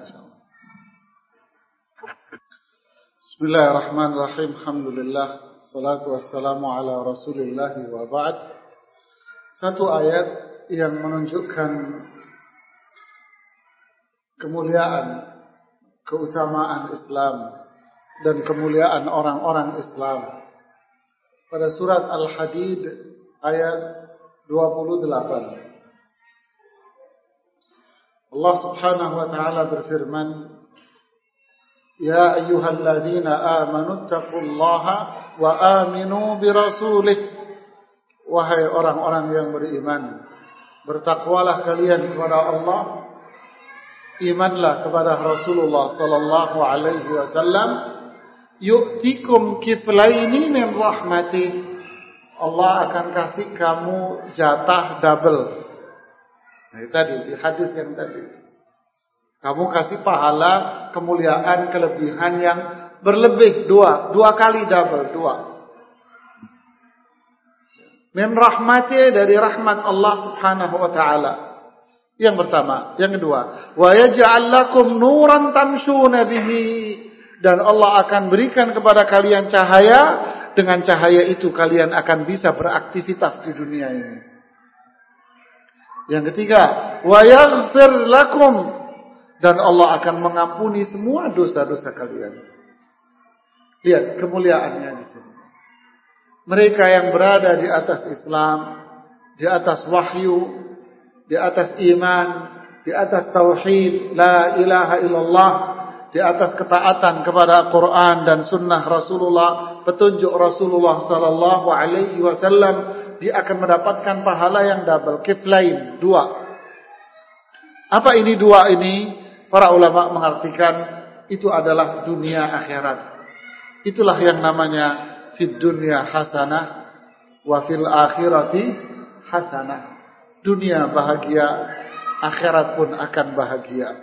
Bismillahirrahmanirrahim. Alhamdulillah. Salatu wassalamu ala Rasulillah wa ba'd. Satu ayat yang menunjukkan kemuliaan, keutamaan Islam dan kemuliaan orang-orang Islam. Pada surat Al-Hadid ayat 28. Allah Subhanahu wa taala berfirman, Ya ayyuhalladzina amanu taqullaha wa aminu birasulih. Wahai orang-orang yang beriman, bertakwalah kalian kepada Allah, imanlah kepada Rasulullah sallallahu alaihi wasallam. Yu'tikum kiflaini min rahmati. Allah akan kasih kamu jatah double. Nah, tadi di hadis yang tadi. Kamu kasih pahala, kemuliaan, kelebihan yang berlebih. Dua kali double, dua. Min rahmati, dari rahmat Allah Subhanahu wa ta'ala. Yang pertama. Yang kedua, wa yaj'al lakum nuran tamshuna bihi. Dan Allah akan berikan kepada kalian cahaya. Dengan cahaya itu kalian akan bisa beraktivitas di dunia ini. Yang ketiga, wa yaghfir lakum. Dan Allah akan mengampuni semua dosa-dosa kalian. Lihat kemuliaannya di sini. Mereka yang berada di atas Islam, di atas wahyu, di atas iman, di atas tauhid, la ilaha illallah, di atas ketaatan kepada Quran dan sunnah Rasulullah, petunjuk Rasulullah sallallahu alaihi wasallam, dia akan mendapatkan pahala yang double, kiflain, dua. Apa ini dua ini? Para ulama mengartikan itu adalah dunia akhirat. Itulah yang namanya fid dunya hasanah wa fil akhirati hasanah. Dunia bahagia, akhirat pun akan bahagia.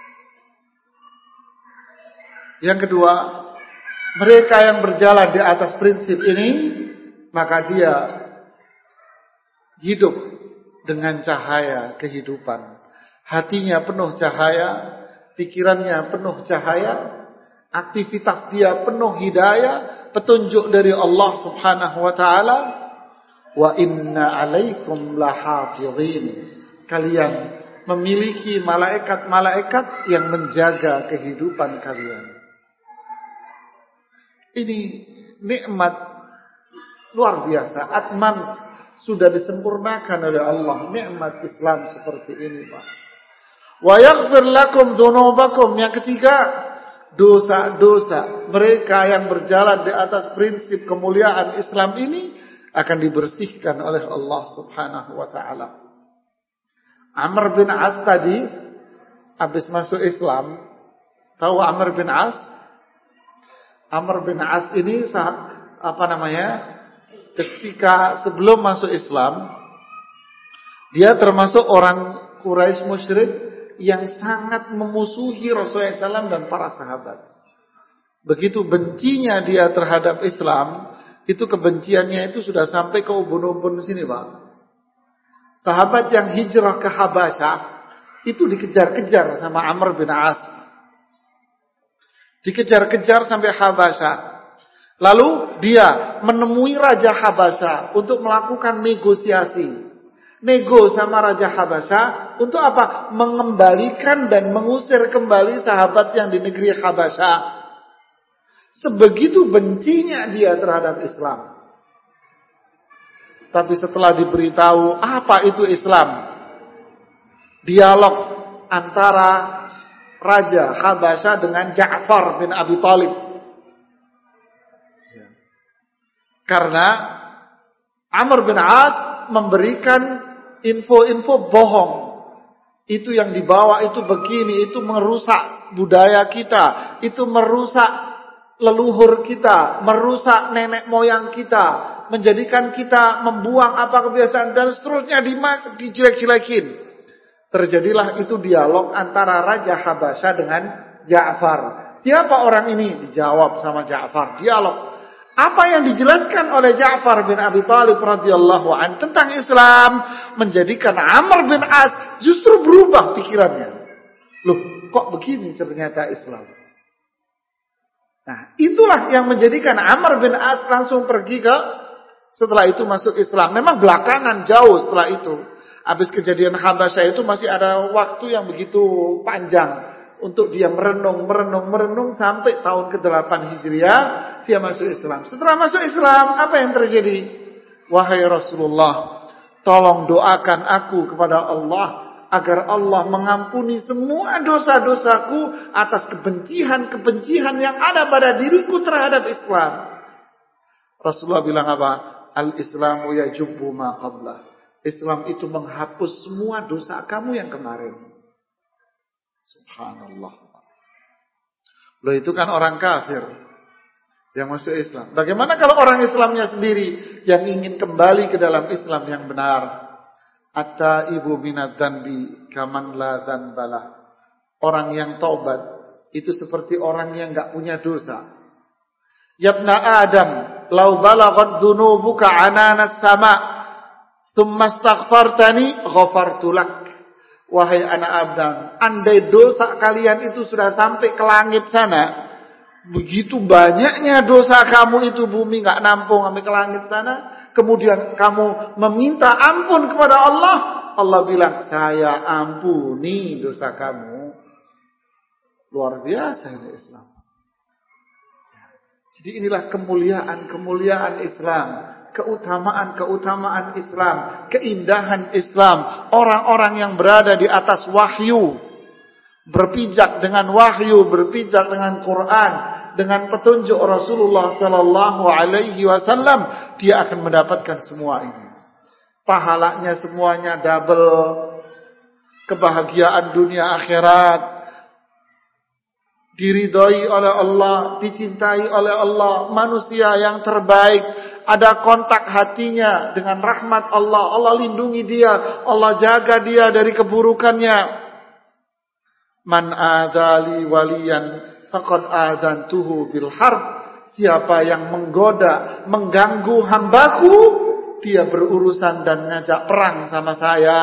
Yang kedua, mereka yang berjalan di atas prinsip ini, maka dia hidup dengan cahaya kehidupan. Hatinya penuh cahaya, pikirannya penuh cahaya, aktivitas dia penuh hidayah, petunjuk dari Allah Subhanahu wa taala, wa inna 'alaikum lahafizin. Kalian memiliki malaikat-malaikat yang menjaga kehidupan kalian. Ini nikmat luar biasa. Atman sudah disempurnakan oleh Allah. Nikmat Islam seperti ini, Pak. Wa yaghfir lakum dzunubakum. Yang ketiga, dosa-dosa mereka yang berjalan di atas prinsip kemuliaan Islam ini akan dibersihkan oleh Allah Subhanahu wa taala. Amr bin As tadi habis masuk Islam. Tahu Amr bin As? Amr bin As ini ketika sebelum masuk Islam, dia termasuk orang Quraisy musyrik yang sangat memusuhi Rasulullah SAW dan para sahabat. Begitu bencinya dia terhadap Islam, itu kebenciannya itu sudah sampai ke ubun-ubun sini, Pak. Sahabat yang hijrah ke Habasyah itu dikejar-kejar sama Amr bin As. Dikejar-kejar sampai Habasyah. Lalu dia menemui Raja Habasyah untuk melakukan negosiasi. Nego sama Raja Habasyah untuk apa? Mengembalikan dan mengusir kembali sahabat yang di negeri Habasyah. Sebegitu bencinya dia terhadap Islam. Tapi setelah diberitahu apa itu Islam, dialog antara Raja Habasyah dengan Ja'far bin Abi Thalib. Karena Amr bin As memberikan info-info bohong. Itu yang dibawa itu begini, itu merusak budaya kita, itu merusak leluhur kita, merusak nenek moyang kita, menjadikan kita membuang apa kebiasaan dan seterusnya, dijelek-jelekin. Terjadilah itu dialog antara Raja Habasyah dengan Ja'far. Siapa orang ini? Dijawab sama Ja'far. Dialog. Apa yang dijelaskan oleh Ja'far bin Abi Thalib radhiyallahu anhu tentang Islam menjadikan Amr bin As justru berubah pikirannya. Loh, kok begini ternyata Islam? Nah, itulah yang menjadikan Amr bin As langsung pergi setelah itu masuk Islam. Memang belakangan jauh setelah itu. Habis kejadian Habasyah itu masih ada waktu yang begitu panjang untuk dia merenung sampai tahun ke-8 Hijriah dia masuk Islam. Setelah masuk Islam, apa yang terjadi? Wahai Rasulullah, tolong doakan aku kepada Allah agar Allah mengampuni semua dosa-dosaku atas kebencian yang ada pada diriku terhadap Islam. Rasulullah bilang apa? Al-Islamu yajubbu ma qablah. Islam itu menghapus semua dosa kamu yang kemarin. Subhanallah. Loh, itu kan orang kafir yang masuk Islam. Bagaimana kalau orang Islamnya sendiri yang ingin kembali ke dalam Islam yang benar? At-taibu minadz dzanbi kaman la dzanbalah. Orang yang taubat itu seperti orang yang enggak punya dosa. Yabna Adam, law balaghat dzunubuka ananas sama' tsumma astaghfartani ghafartu lak. Wahai anak Adam, andai dosa kalian itu sudah sampai ke langit sana, begitu banyaknya dosa kamu itu bumi enggak nampung sampai ke langit sana, kemudian kamu meminta ampun kepada Allah, Allah bilang, saya ampuni dosa kamu. Luar biasa ini Islam. Jadi inilah kemuliaan Islam, keutamaan Islam, keindahan Islam. Orang-orang yang berada di atas wahyu, berpijak dengan wahyu, berpijak dengan Quran, dengan petunjuk Rasulullah sallallahu alaihi wasallam, dia akan mendapatkan semua ini. Pahalanya semuanya double. Kebahagiaan dunia akhirat. Diridhoi oleh Allah, dicintai oleh Allah, manusia yang terbaik, ada kontak hatinya dengan rahmat Allah, Allah lindungi dia, Allah jaga dia dari keburukannya. Man adzali waliyan faqad adzantuhu bil harb. Siapa yang menggoda, mengganggu hambaku, dia berurusan dan ngajak perang sama saya.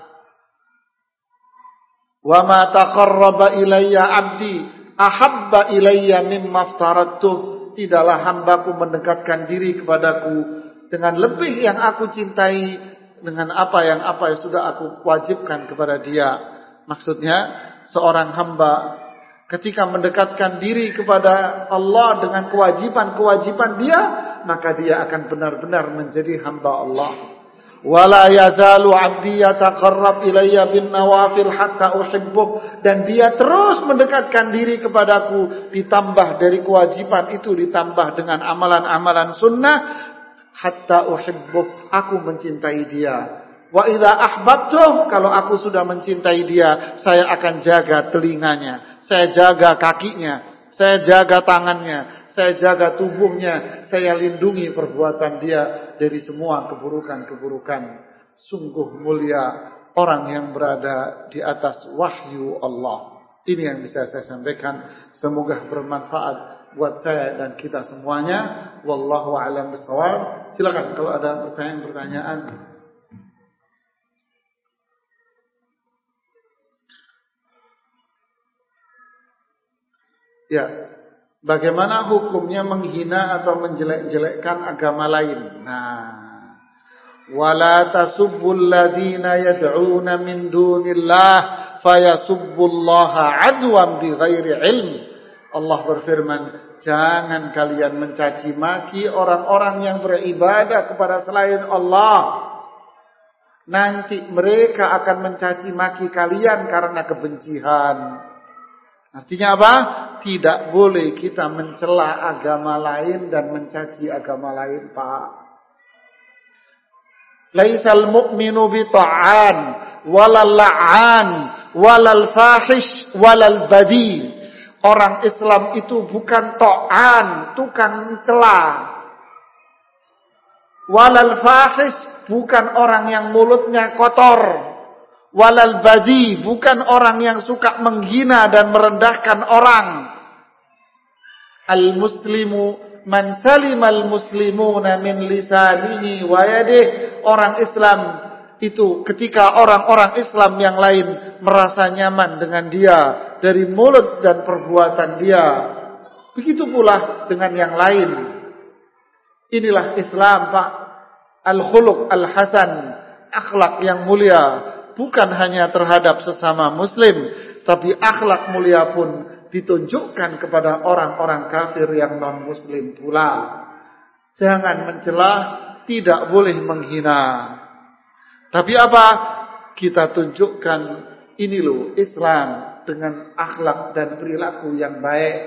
Wa ma taqarraba ilayya 'abdi ahabba ilayya mimma aftaratuh. tidaklah hambaku mendekatkan diri kepadaku dengan lebih yang aku cintai dengan apa yang sudah aku wajibkan kepada dia. Maksudnya seorang hamba ketika mendekatkan diri kepada Allah dengan kewajiban-kewajiban dia, maka dia akan benar-benar menjadi hamba Allah. Wala yazalu 'abdi yataqarrab ilayya bin nawafil hatta uhibbuh, dan dia terus mendekatkan diri kepadaku ditambah dari kewajiban itu ditambah dengan amalan-amalan sunnah hatta uhibbuh, aku mencintai dia. Wa idza ahbabtuh, kalau aku sudah mencintai dia, saya akan jaga telinganya, saya jaga kakinya, saya jaga tangannya, saya jaga tubuhnya, saya lindungi perbuatan dia dari semua keburukan-keburukan. Sungguh mulia orang yang berada di atas wahyu Allah. Ini yang bisa saya sampaikan. Semoga bermanfaat buat saya dan kita semuanya. Wallahu a'lam bishawab. Silakan kalau ada pertanyaan-pertanyaan. Ya, bagaimana hukumnya menghina atau menjelek-jelekkan agama lain? Nah, wala tasubbul ladzina yad'una min dunillah fayasubbullaha adwan bighairi ilm. Allah berfirman, jangan kalian mencaci maki orang-orang yang beribadah kepada selain Allah. Nanti mereka akan mencaci maki kalian karena kebencian. Artinya apa? Tidak boleh kita mencela agama lain dan mencaci agama lain, Pak. Laisal mu'minu bita'an walal la'an walal fahish walal badi. Orang Islam itu bukan ta'an, tukang mencela. Walal fahish, bukan orang yang mulutnya kotor. Walal badi, bukan orang yang suka menghina dan merendahkan orang. Al-muslimu man salimal muslimuna min lisanihi wa yadihi. Orang Islam itu ketika orang-orang Islam yang lain merasa nyaman dengan dia dari mulut dan perbuatan dia. Begitu pula dengan yang lain. Inilah Islam, Pak. Al-khuluq al-hasan, akhlak yang mulia. Bukan hanya terhadap sesama muslim, tapi akhlak mulia pun ditunjukkan kepada orang-orang kafir yang non-muslim pula. Jangan mencela, tidak boleh menghina. Tapi apa? Kita tunjukkan ini loh Islam dengan akhlak dan perilaku yang baik.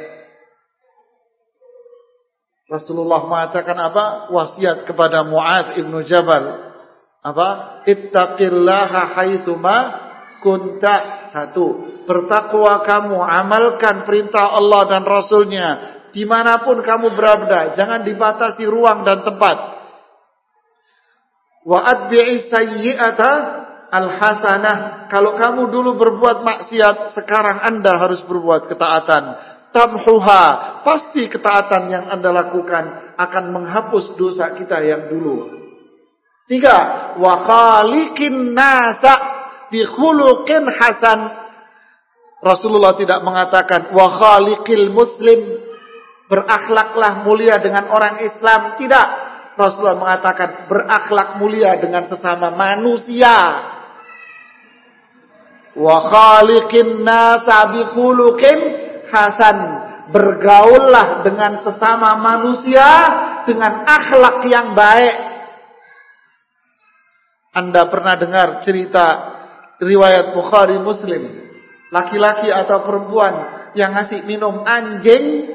Rasulullah mengatakan apa? Wasiat kepada Mu'adz ibnu Jabal. Apa? Ittaqillaha haitsuma kunta. Satu, bertakwa kamu, amalkan perintah Allah dan Rasulnya dimanapun kamu berada, jangan dibatasi ruang dan tempat. Wa atbi'i sayyi'ata al-hasanah. Kalau kamu dulu berbuat maksiat, sekarang Anda harus berbuat ketaatan. Tamhuha, pasti ketaatan yang Anda lakukan akan menghapus dosa kita yang dulu. 3, wa khaliqin nasa bi khuluqin hasan. Rasulullah tidak mengatakan wa khaliqil muslim, berakhlaklah mulia dengan orang Islam. Tidak. Rasulullah mengatakan berakhlak mulia dengan sesama manusia. Wa khaliqin nasa bi khuluqin hasan. Bergaullah dengan sesama manusia dengan akhlak yang baik. Anda pernah dengar cerita riwayat Bukhari Muslim, laki-laki atau perempuan yang ngasih minum anjing?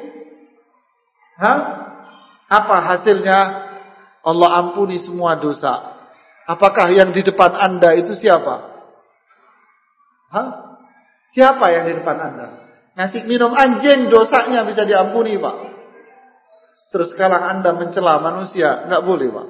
Apa hasilnya? Allah ampuni semua dosa. Apakah yang di depan Anda itu siapa? Siapa yang di depan Anda? Ngasih minum anjing, dosanya bisa diampuni, Pak. Terus kalau Anda mencela manusia, enggak boleh, Pak.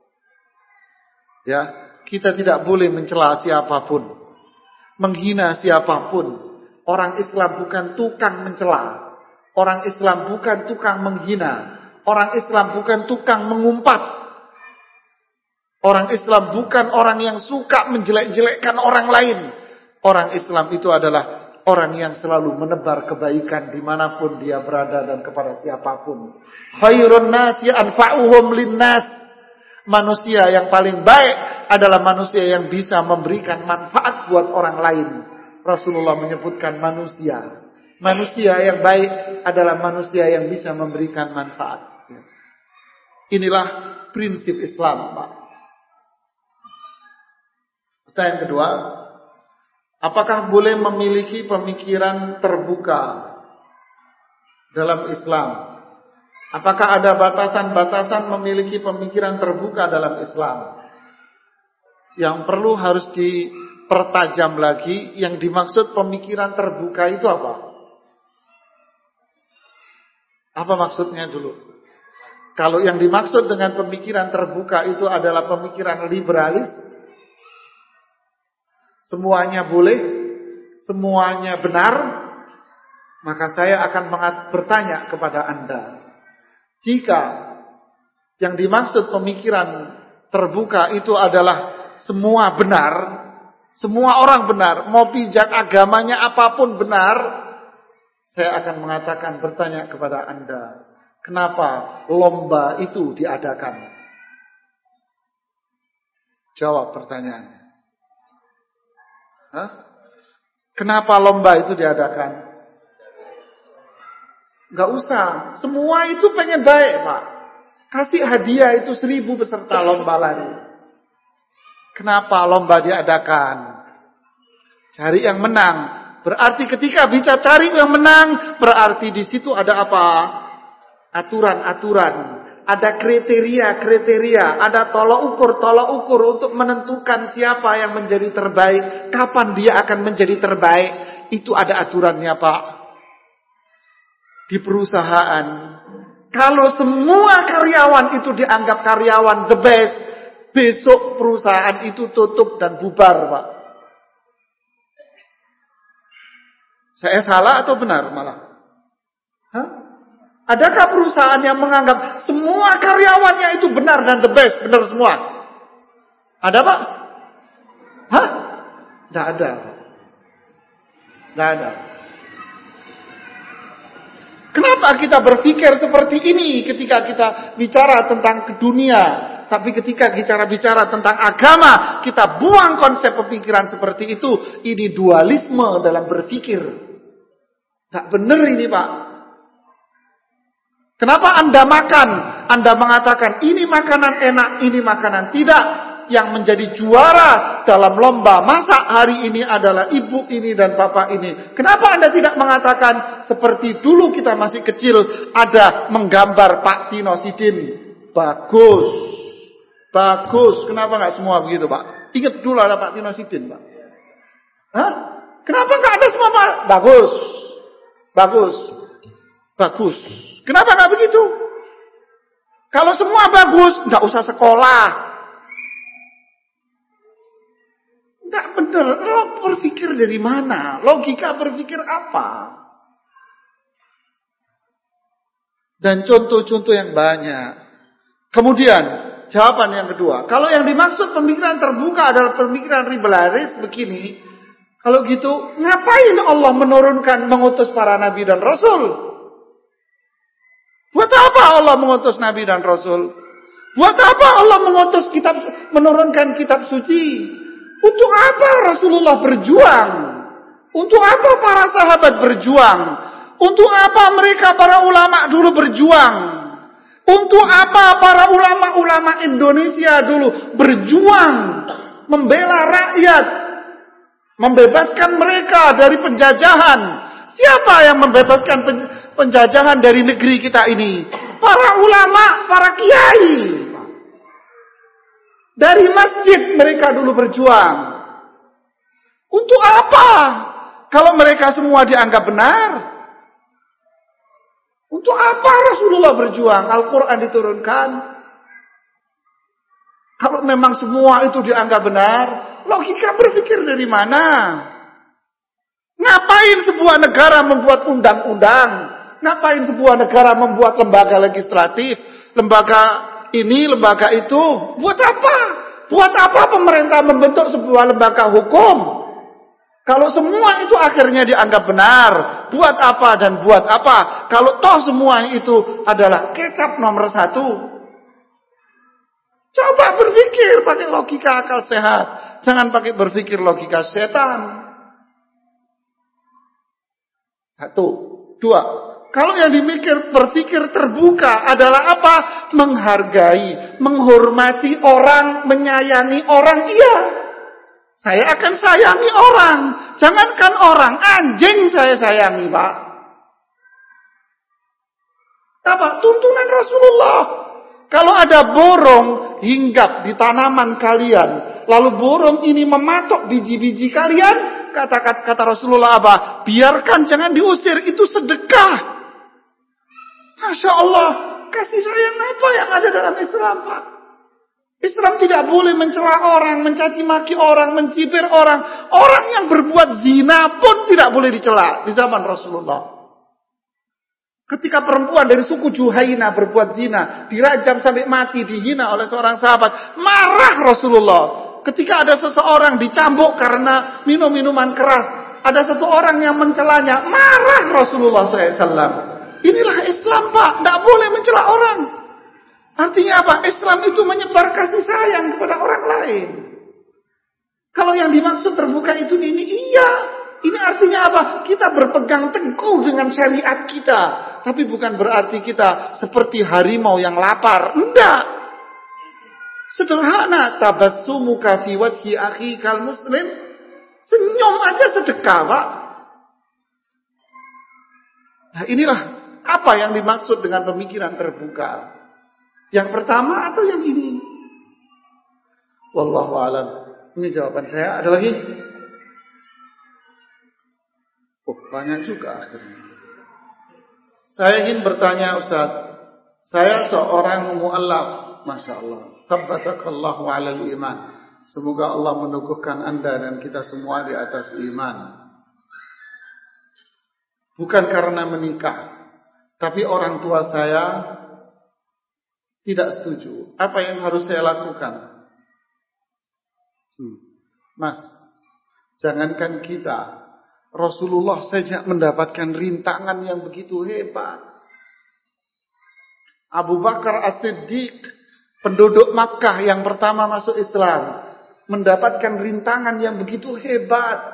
Ya, kita tidak boleh mencela siapapun, menghina siapapun. Orang Islam bukan tukang mencela. Orang Islam bukan tukang menghina. Orang Islam bukan tukang mengumpat. Orang Islam bukan orang yang suka menjelek-jelekkan orang lain. Orang Islam itu adalah orang yang selalu menebar kebaikan dimanapun dia berada dan kepada siapapun. Khairun nasi anfa'uhum linnas. Manusia yang paling baik adalah manusia yang bisa memberikan manfaat buat orang lain. Rasulullah menyebutkan manusia. Manusia yang baik adalah manusia yang bisa memberikan manfaat. Inilah prinsip Islam, Pak. Pertanyaan kedua, apakah boleh memiliki pemikiran terbuka dalam Islam? Apakah ada batasan-batasan memiliki pemikiran terbuka dalam Islam? Yang perlu harus dipertajam lagi, yang dimaksud pemikiran terbuka itu apa? Apa maksudnya dulu? Kalau yang dimaksud dengan pemikiran terbuka itu adalah pemikiran liberalis, semuanya boleh, semuanya benar, maka saya akan bertanya kepada Anda. Jika yang dimaksud pemikiran terbuka itu adalah semua benar, semua orang benar, mau pijak agamanya apapun benar, saya akan mengatakan bertanya kepada Anda, kenapa lomba itu diadakan? Jawab pertanyaannya. Hah? Kenapa lomba itu diadakan? Gak usah. Semua itu pengen baik, Pak. Kasih hadiah itu 1000 peserta lomba lari. Kenapa lomba diadakan? Cari yang menang. Berarti ketika bicara cari yang menang, berarti di situ ada apa? Aturan-aturan. Ada kriteria-kriteria. Ada tolok ukur untuk menentukan siapa yang menjadi terbaik. Kapan dia akan menjadi terbaik. Itu ada aturannya, Pak. Di perusahaan. Kalau semua karyawan itu dianggap karyawan the best, besok perusahaan itu tutup dan bubar, Pak. Saya salah atau benar malah? Hah? Adakah perusahaan yang menganggap semua karyawannya itu benar dan the best, benar semua? Ada, Pak? Hah? Tidak ada. Tidak ada. Kenapa kita berpikir seperti ini ketika kita bicara tentang dunia? Tapi ketika bicara tentang agama, kita buang konsep pemikiran seperti itu. Ini dualisme dalam berpikir. Tak benar ini, Pak. Kenapa Anda makan? Anda mengatakan ini makanan enak, ini makanan tidak. Yang menjadi juara dalam lomba masak hari ini adalah ibu ini dan bapak ini. Kenapa Anda tidak mengatakan seperti dulu kita masih kecil ada menggambar Pak Tino Sidin? Bagus. Bagus. Kenapa nggak semua begitu, Pak? Ingat dulu ada Pak Tino Sidin, Pak. Hah? Kenapa nggak ada semua, Pak? Bagus. Bagus. Bagus. Kenapa nggak begitu? Kalau semua bagus, nggak usah sekolah. Nggak benar. Lo berpikir dari mana? Logika berpikir apa? Dan contoh-contoh yang banyak. Kemudian, jawaban yang kedua. Kalau yang dimaksud pemikiran terbuka adalah pemikiran liberalis begini. Kalau gitu, ngapain Allah mengutus para nabi dan rasul? Buat apa Allah mengutus nabi dan rasul? Buat apa Allah menurunkan kitab suci? Untuk apa Rasulullah berjuang? Untuk apa para sahabat berjuang? Untuk apa mereka para ulama dulu berjuang? Untuk apa para ulama-ulama Indonesia dulu berjuang membela rakyat, membebaskan mereka dari penjajahan? Siapa yang membebaskan penjajahan dari negeri kita ini? Para ulama, para kiai. Dari masjid mereka dulu berjuang. Untuk apa? Kalau mereka semua dianggap benar. Untuk apa Rasulullah berjuang? Al-Quran diturunkan. Kalau memang semua itu dianggap benar, logika berpikir dari mana? Ngapain sebuah negara membuat undang-undang? Ngapain sebuah negara membuat lembaga legislatif? Lembaga ini, lembaga itu. Buat apa? Buat apa pemerintah membentuk sebuah lembaga hukum? Kalau semua itu akhirnya dianggap benar, buat apa dan buat apa? Kalau toh semua itu adalah kecap nomor 1. Coba berpikir pakai logika akal sehat. Jangan pakai berpikir logika setan. 1. 2. Kalau yang berpikir terbuka adalah apa? Menghargai, menghormati orang, menyayangi orang, iya. Saya akan sayangi orang. Jangankan orang, anjing saya sayangi, Pak. Apa? Tuntunan Rasulullah. Kalau ada borong hinggap di tanaman kalian, lalu borong ini mematok biji-biji kalian, kata Rasulullah apa? Biarkan, jangan diusir, itu sedekah. Masya Allah, kasih sayang apa yang ada dalam Islam, Pak? Islam tidak boleh mencela orang, mencaci maki orang, mencibir orang. Orang yang berbuat zina pun tidak boleh dicela di zaman Rasulullah. Ketika perempuan dari suku Juhaina berbuat zina, dirajam sampai mati, dihina oleh seorang sahabat, marah Rasulullah. Ketika ada seseorang dicambuk karena minum minuman keras, ada satu orang yang mencelanya, marah Rasulullah SAW. Inilah Islam, Pak, tidak boleh mencela orang. Artinya apa? Islam itu menyebar kasih sayang kepada orang lain. Kalau yang dimaksud terbuka itu ini, iya. Ini artinya apa? Kita berpegang teguh dengan syariat kita. Tapi bukan berarti kita seperti harimau yang lapar. Enggak. Sederhana. Tabassumuka fi wajhi akhikal muslim. Senyum aja sedekah, Pak. Nah, inilah apa yang dimaksud dengan pemikiran terbuka. Yang pertama atau yang ini? Wallahu a'lam. Ini jawaban saya. Ada lagi? Oh, banyak juga akhirnya. Saya ingin bertanya, Ustaz. Saya seorang mu'allaf. Masya Allah. Tabbatakallahu alal iman. Semoga Allah meneguhkan Anda dan kita semua di atas iman. Bukan karena menikah, tapi orang tua saya tidak setuju. Apa yang harus saya lakukan? Mas, jangankan kita, Rasulullah saja mendapatkan rintangan yang begitu hebat. Abu Bakar As-Siddiq, penduduk Makkah yang pertama masuk Islam, mendapatkan rintangan yang begitu hebat.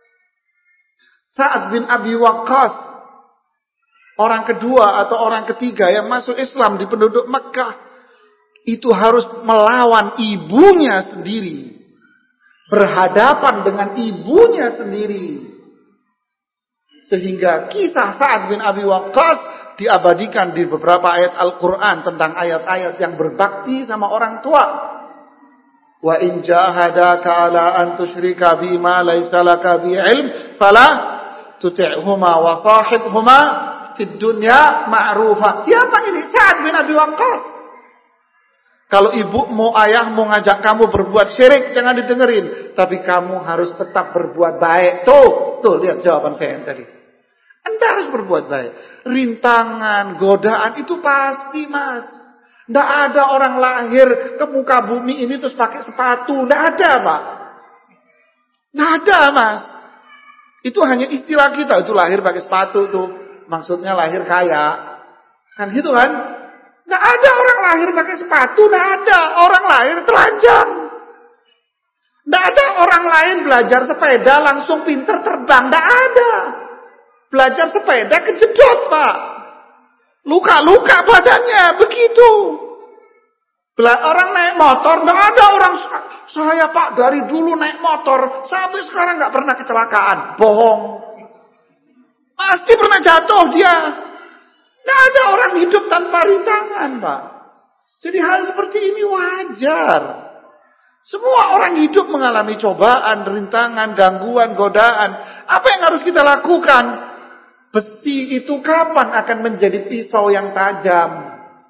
Sa'ad bin Abi Waqqas, orang kedua atau orang ketiga yang masuk Islam di penduduk Makkah, itu harus melawan ibunya sendiri, berhadapan dengan ibunya sendiri. Sehingga kisah Sa'ad bin Abi Waqqas diabadikan di beberapa ayat Al-Quran tentang ayat-ayat yang berbakti sama orang tua. Wa in jahadaka ala an tusyrika bima laysa laka bi ilm fala tuti'huma wa sahibhuma fid dunya ma'rufa. Siapa ini? Sa'ad bin Abi Waqqas. Kalau ibumu, ayahmu ngajak kamu berbuat syirik, jangan didengerin. Tapi kamu harus tetap berbuat baik. Tuh, lihat jawaban saya yang tadi. Anda harus berbuat baik. Rintangan, godaan itu pasti, Mas. Tidak ada orang lahir ke muka bumi ini terus pakai sepatu. Tidak ada, Pak. Tidak ada, Mas. Itu hanya istilah kita. Itu lahir pakai sepatu tuh. Maksudnya lahir kaya. Kan gitu kan? Tidak ada orang lahir pakai sepatu. Tidak ada. Orang lahir telanjang. Tidak ada orang lain belajar sepeda langsung pinter terbang. Tidak ada. Belajar sepeda kejedot, Pak. Luka-luka badannya. Begitu. Orang naik motor. Tidak ada orang. Saya, Pak, dari dulu naik motor. Sampai sekarang nggak pernah kecelakaan. Bohong. Pasti pernah jatuh dia. Tidak ada orang hidup tanpa rintangan, Pak. Jadi hal seperti ini wajar. Semua orang hidup mengalami cobaan, rintangan, gangguan, godaan. Apa yang harus kita lakukan? Besi itu kapan akan menjadi pisau yang tajam?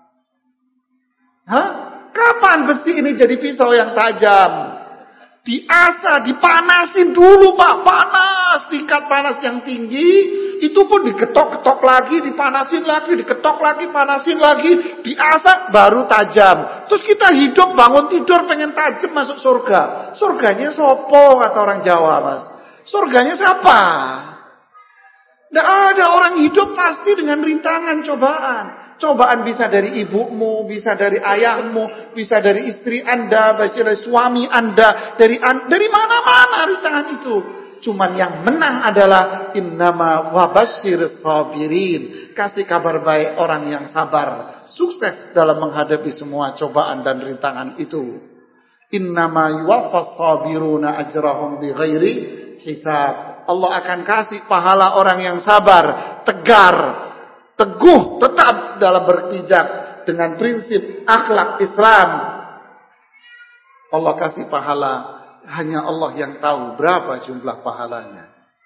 Kapan besi ini jadi pisau yang tajam? Diasah, dipanasin dulu, Pak. Panas, tingkat panas yang tinggi. Itu pun diketok-ketok lagi, dipanasin lagi, diketok lagi, panasin lagi, diasah baru tajam. Terus kita hidup, bangun tidur pengen tajam masuk surga. Surganya sopo kata orang Jawa, Mas. Surganya siapa? Tidak ada, orang hidup pasti dengan rintangan, cobaan. Cobaan bisa dari ibumu, bisa dari ayahmu, bisa dari istri Anda, bisa dari suami Anda, dari mana-mana rintangan itu. Cuman yang menang adalah innama wabashshiris sabirin. Kasih kabar baik orang yang sabar, sukses dalam menghadapi semua cobaan dan rintangan itu. Innama yuwaffas sabiruna ajrahum bighairi hisab. Allah akan kasih pahala orang yang sabar, tegar, teguh, tetap dalam berpijak dengan prinsip akhlak Islam. Allah kasih pahala, hanya Allah yang tahu berapa jumlah pahalanya.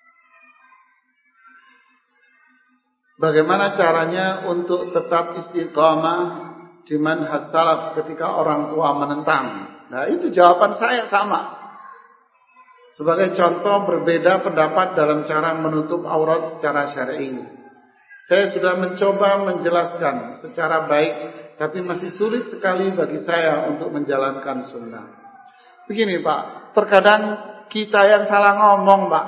Bagaimana caranya untuk tetap istiqamah di manhaj salaf ketika orang tua menentang? Nah, itu jawaban saya sama. Sebagai contoh, berbeda pendapat dalam cara menutup aurat secara syar'i. Saya sudah mencoba menjelaskan secara baik, tapi masih sulit sekali bagi saya untuk menjalankan sunnah. Begini Pak, terkadang kita yang salah ngomong Pak.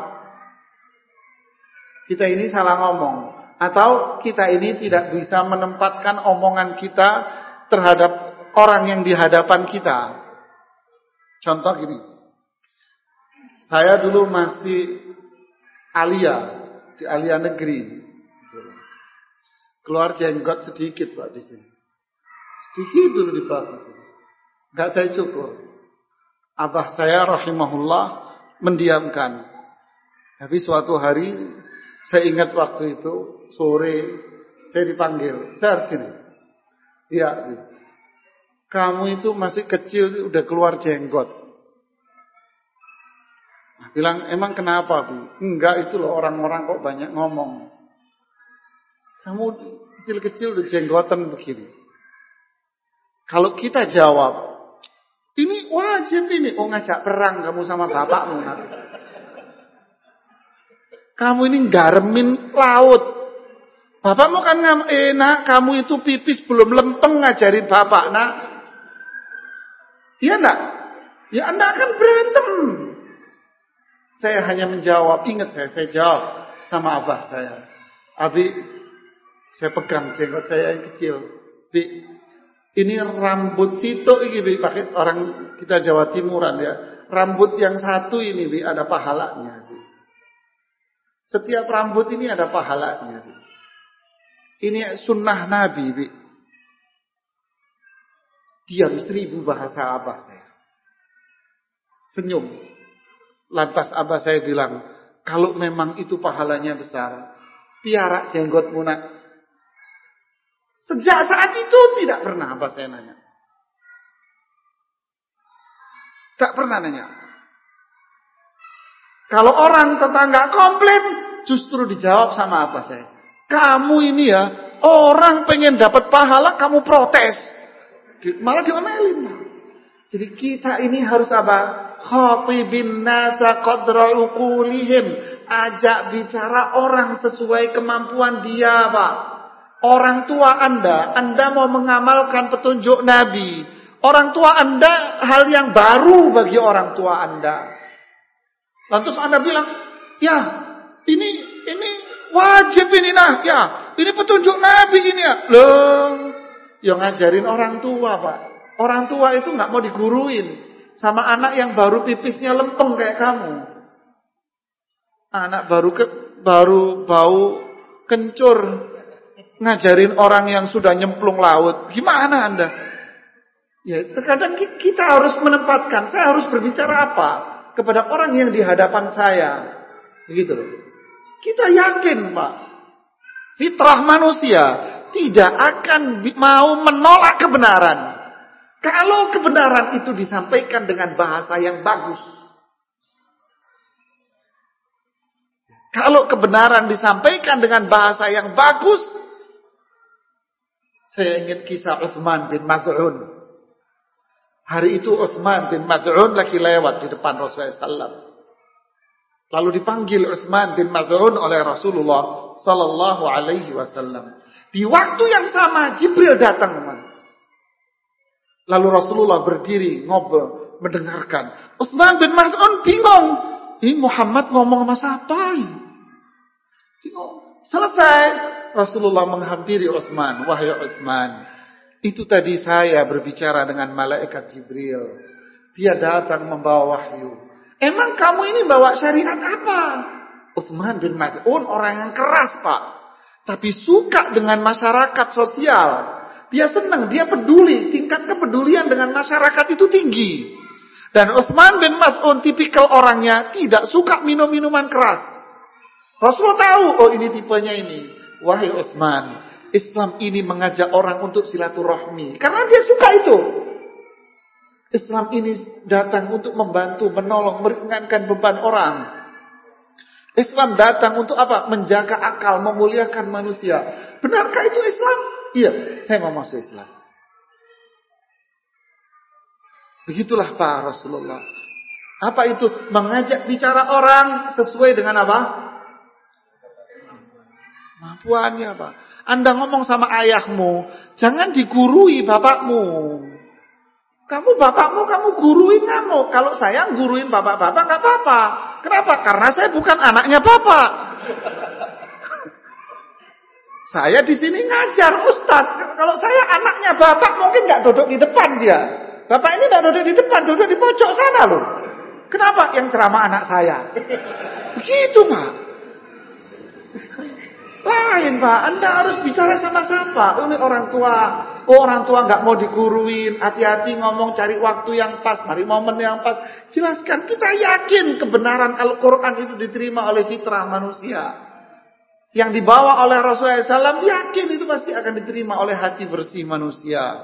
Kita ini salah ngomong. Atau kita ini tidak bisa menempatkan omongan kita terhadap orang yang di hadapan kita. Contoh gini. Saya dulu masih alia, di alia negeri. Keluar jenggot sedikit Pak di sini. Sedikit dulu di belakang sini. Enggak saya cukur. Abah saya rahimahullah mendiamkan. Tapi suatu hari saya ingat waktu itu sore saya dipanggil. Saya harus sini. Iya. Kamu itu masih kecil udah keluar jenggot. Bilang, emang kenapa Bu? Enggak, itu loh orang-orang kok banyak ngomong. Kamu kecil-kecil udah jenggotan begini. Kalau kita jawab, ini wajib ini. Oh ngajak perang kamu sama bapakmu. Nak. Kamu ini garemin laut. Bapakmu kan enak, kamu itu pipis belum lempeng ngajarin bapak nak. Iya enggak? Ya Anda akan berantem. Saya hanya menjawab, ingat saya jawab sama abah saya. Abi, saya pegang jenggot saya yang kecil. Bi, ini rambut situ ini Bi, pakai orang kita Jawa Timuran ya. Rambut yang satu ini Bi, ada pahalanya Bi. Setiap rambut ini ada pahalanya Bi. Ini sunnah Nabi Bi. Diam 1000 bahasa abah saya. Senyum. Lantas abah saya bilang, kalau memang itu pahalanya besar, piara jenggotmu nak. Sejak saat itu tidak pernah abah saya nanya. Tak pernah nanya. Kalau orang tetangga komplain, justru dijawab sama abah saya. Kamu ini ya, orang pengen dapat pahala, kamu protes. Malah diomelin. Jadi kita ini harus apa? Khatibin nasa qadra uqulihim. Ajak bicara orang sesuai kemampuan dia, Pak. Orang tua Anda mau mengamalkan petunjuk Nabi. Orang tua Anda hal yang baru bagi orang tua Anda. Lantas Anda bilang, "Ya, ini wajib ini nah, ya. Ini petunjuk Nabi ini ya." Loh, yang ngajarin orang tua, Pak. Orang tua itu enggak mau diguruin. Sama anak yang baru pipisnya lempeng kayak kamu. Anak baru bau kencur. Ngajarin orang yang sudah nyemplung laut. Gimana Anda? Ya, terkadang kita harus menempatkan. Saya harus berbicara apa? Kepada orang yang di hadapan saya. Begitu loh. Kita yakin Pak. Fitrah manusia tidak akan mau menolak kebenaran. Kalau kebenaran itu disampaikan dengan bahasa yang bagus. Kalau kebenaran disampaikan dengan bahasa yang bagus. Saya ingat kisah Utsman bin Maz'un. Hari itu Utsman bin Maz'un lagi lewat di depan Rasulullah SAW. Lalu dipanggil Utsman bin Maz'un oleh Rasulullah sallallahu alaihi wasallam. Di waktu yang sama Jibril datang. Lalu Rasulullah berdiri ngobrol, mendengarkan. Utsman bin Maz'un bingung. Ini Muhammad ngomong sama siapa? Selesai. Rasulullah menghampiri Utsman. Wahai Utsman, itu tadi saya berbicara dengan malaikat Jibril. Dia datang membawa wahyu. Emang kamu ini bawa syariat apa? Utsman bin Maz'un orang yang keras, Pak. Tapi suka dengan masyarakat sosial. Dia senang, dia peduli. Tingkat kepedulian dengan masyarakat itu tinggi. Dan Utsman bin Maz'un tipikal orangnya tidak suka minum minuman keras. Rasulullah tahu, oh ini tipenya ini. Wahai Utsman, Islam ini mengajak orang untuk silaturahmi. Karena dia suka itu. Islam ini datang untuk membantu, menolong, meringankan beban orang. Islam datang untuk apa? Menjaga akal, memuliakan manusia. Benarkah itu Islam? Iya, saya mau masuk Islam. Begitulah Pak Rasulullah. Apa itu? Mengajak bicara orang sesuai dengan apa? Kemampuannya Pak. Anda ngomong sama ayahmu, jangan digurui bapakmu. Kamu bapakmu, kamu guruin kamu. Kalau saya guruin bapak-bapak gak apa-apa. Kenapa? Karena saya bukan anaknya bapak. Saya di sini ngajar Ustaz. Kalau saya anaknya bapak mungkin gak duduk di depan dia. Bapak ini gak duduk di depan, duduk di pojok sana loh. Kenapa? Yang ceramah anak saya. Begitu Pak. Lain Pak, Anda harus bicara sama siapa? Ini orang tua. Oh orang tua gak mau diguruin. Hati-hati ngomong, cari waktu yang pas. Mari momen yang pas. Jelaskan, kita yakin kebenaran Al-Quran itu diterima oleh fitrah manusia. Yang dibawa oleh Rasulullah SAW, yakin itu pasti akan diterima oleh hati bersih manusia.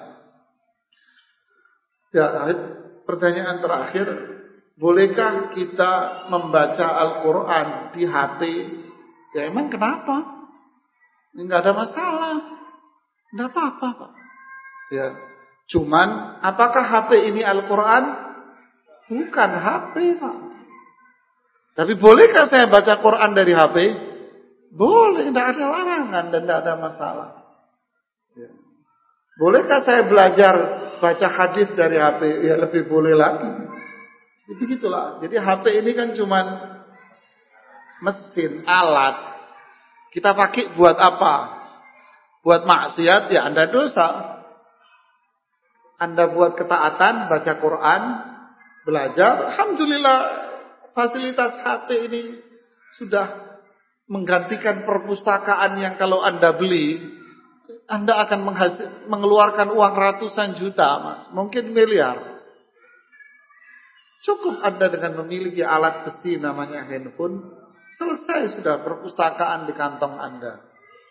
Ya, pertanyaan terakhir. Bolehkah kita membaca Al-Quran di HP? Ya emang kenapa? Enggak ada masalah. Enggak apa-apa Pak. Ya. Cuman apakah HP ini Al-Quran? Bukan HP Pak. Tapi bolehkah saya baca Quran dari HP? Boleh, tidak ada larangan dan tidak ada masalah. Ya. Bolehkah saya belajar baca hadis dari HP? Ya lebih boleh lagi. Jadi begitulah. Jadi HP ini kan cuman mesin, alat. Kita pakai buat apa? Buat maksiat ya Anda dosa. Anda buat ketaatan, baca Quran, belajar. Alhamdulillah fasilitas HP ini sudah menggantikan perpustakaan yang kalau Anda beli, Anda akan mengeluarkan uang ratusan juta, Mas. Mungkin miliar. Cukup Anda dengan memiliki alat besi namanya handphone. Selesai sudah perpustakaan di kantong Anda.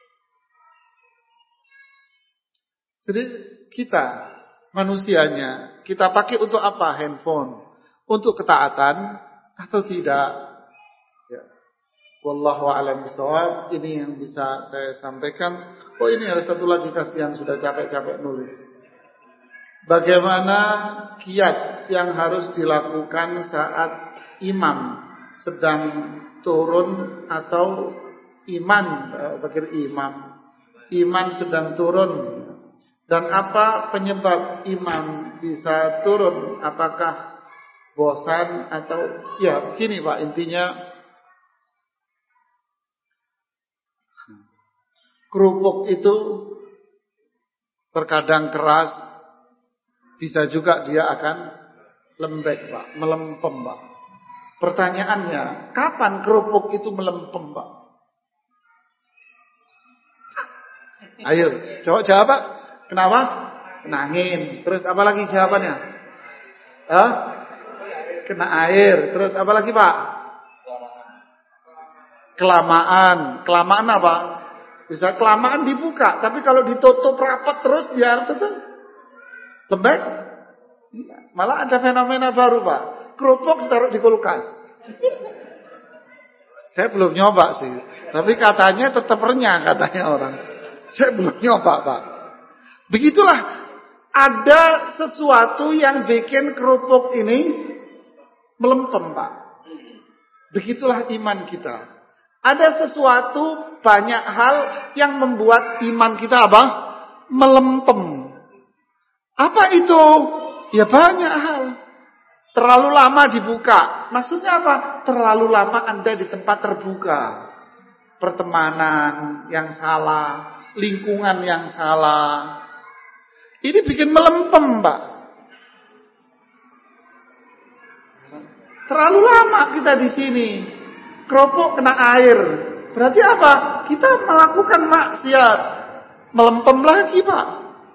Jadi kita manusianya, kita pakai untuk apa handphone? Untuk ketaatan atau tidak? Ya. Wallahu a'lam bishawab. Ini yang bisa saya sampaikan. Oh ini ada satu lagi kasihan sudah capek-capek nulis. Bagaimana kiat yang harus dilakukan saat imam sedang turun atau iman sedang turun, dan apa penyebab imam bisa turun? Apakah bosan atau ya gini Pak, intinya kerupuk itu terkadang keras, bisa juga dia akan lembek Pak, melempem Pak. Pertanyaannya, kapan kerupuk itu melempem, Pak? Ayo, jawab Pak. Kenapa? Kena angin. Terus apa lagi jawabannya? Kena air. Terus apa lagi, Pak? Kelamaan. Kelamaan apa? Bisa kelamaan dibuka, tapi kalau ditutup rapat terus dia tutup lembek. Malah ada fenomena baru, Pak. Kerupuk ditaruh di kulkas. Saya belum nyoba sih, tapi katanya tetap renyah katanya orang. Saya belum nyoba Pak. Begitulah, ada sesuatu yang bikin kerupuk ini melempem Pak. Begitulah iman kita. Ada sesuatu, banyak hal yang membuat iman kita apa? Melempem. Apa itu? Ya banyak hal. Terlalu lama dibuka. Maksudnya apa? Terlalu lama Anda di tempat terbuka. Pertemanan yang salah, lingkungan yang salah. Ini bikin melempem, Pak. Terlalu lama kita di sini. Keropok kena air. Berarti apa? Kita melakukan maksiat. Melempem lagi, Pak.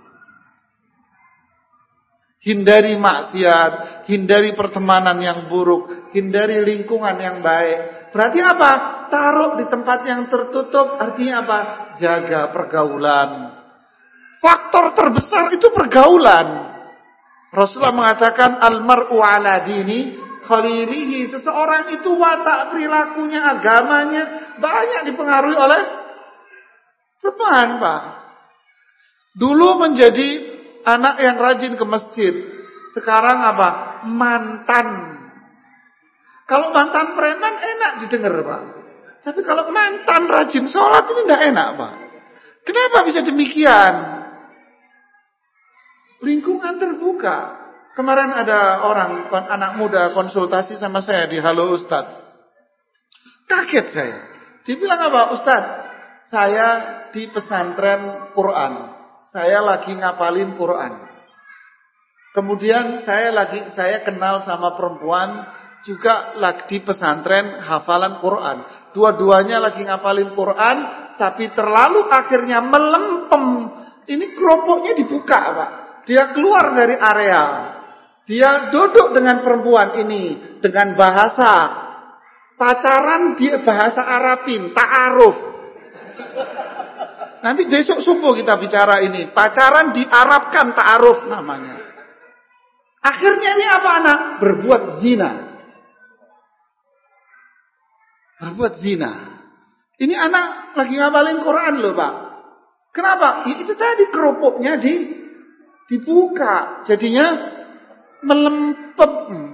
Hindari maksiat, hindari pertemanan yang buruk, hindari lingkungan yang baik. Berarti apa? Taruh di tempat yang tertutup, artinya apa? Jaga pergaulan. Faktor terbesar itu pergaulan. Rasulullah mengatakan almar'u ala dini khalilihi. Seseorang itu watak perilakunya, agamanya banyak dipengaruhi oleh teman, Pak. Dulu menjadi anak yang rajin ke masjid. Sekarang apa? Mantan. Kalau mantan preman enak didengar, Pak. Tapi kalau mantan rajin sholat ini tidak enak, Pak. Kenapa bisa demikian? Lingkungan terbuka. Kemarin ada orang, anak muda konsultasi sama saya di Halo Ustadz. Kaget saya. Dibilang apa? Ustadz, saya di pesantren Quran. Saya lagi ngapalin Quran. Kemudian saya kenal sama perempuan juga lagi di pesantren hafalan Quran. Dua-duanya lagi ngapalin Quran, tapi terlalu akhirnya melempem. Ini keropoknya dibuka, Pak. Dia keluar dari area. Dia duduk dengan perempuan ini dengan bahasa pacaran, dia bahasa Arabin, ta'aruf. Nanti besok subuh kita bicara ini. Pacaran diarabkan, ta'aruf namanya. Akhirnya ini apa anak? Berbuat zina. Berbuat zina. Ini anak lagi ngapalin Quran loh, Pak. Kenapa? Ya, itu tadi keropoknya dibuka. Jadinya melempem.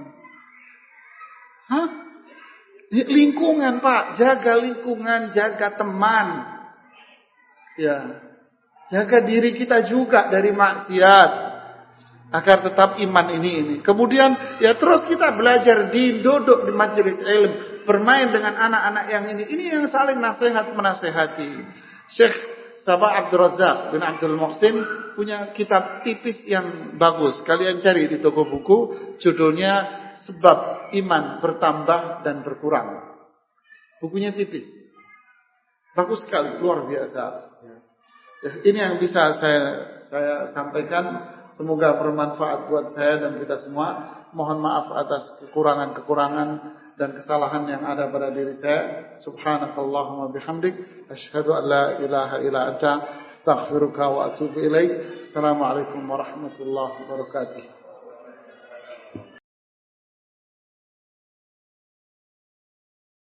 Hah? Lingkungan, Pak. Jaga lingkungan, jaga teman. Ya, jaga diri kita juga dari maksiat agar tetap iman ini. Kemudian ya terus kita belajar duduk di majelis ilmu, bermain dengan anak-anak yang ini. Ini yang saling nasihat menasehati. Syekh Sabah Abdul Razak bin Abdul Muhsin punya kitab tipis yang bagus. Kalian cari di toko buku, judulnya Sebab Iman Bertambah dan Berkurang. Bukunya tipis. Bagus sekali, luar biasa. Ini yang bisa saya sampaikan. Semoga bermanfaat buat saya dan kita semua. Mohon maaf atas kekurangan-kekurangan dan kesalahan yang ada pada diri saya. Subhanakallahumma bihamdik, asyhadu an la ilaha illa anta, astaghfiruka wa atubu ilaik. Assalamualaikum warahmatullahi wabarakatuh.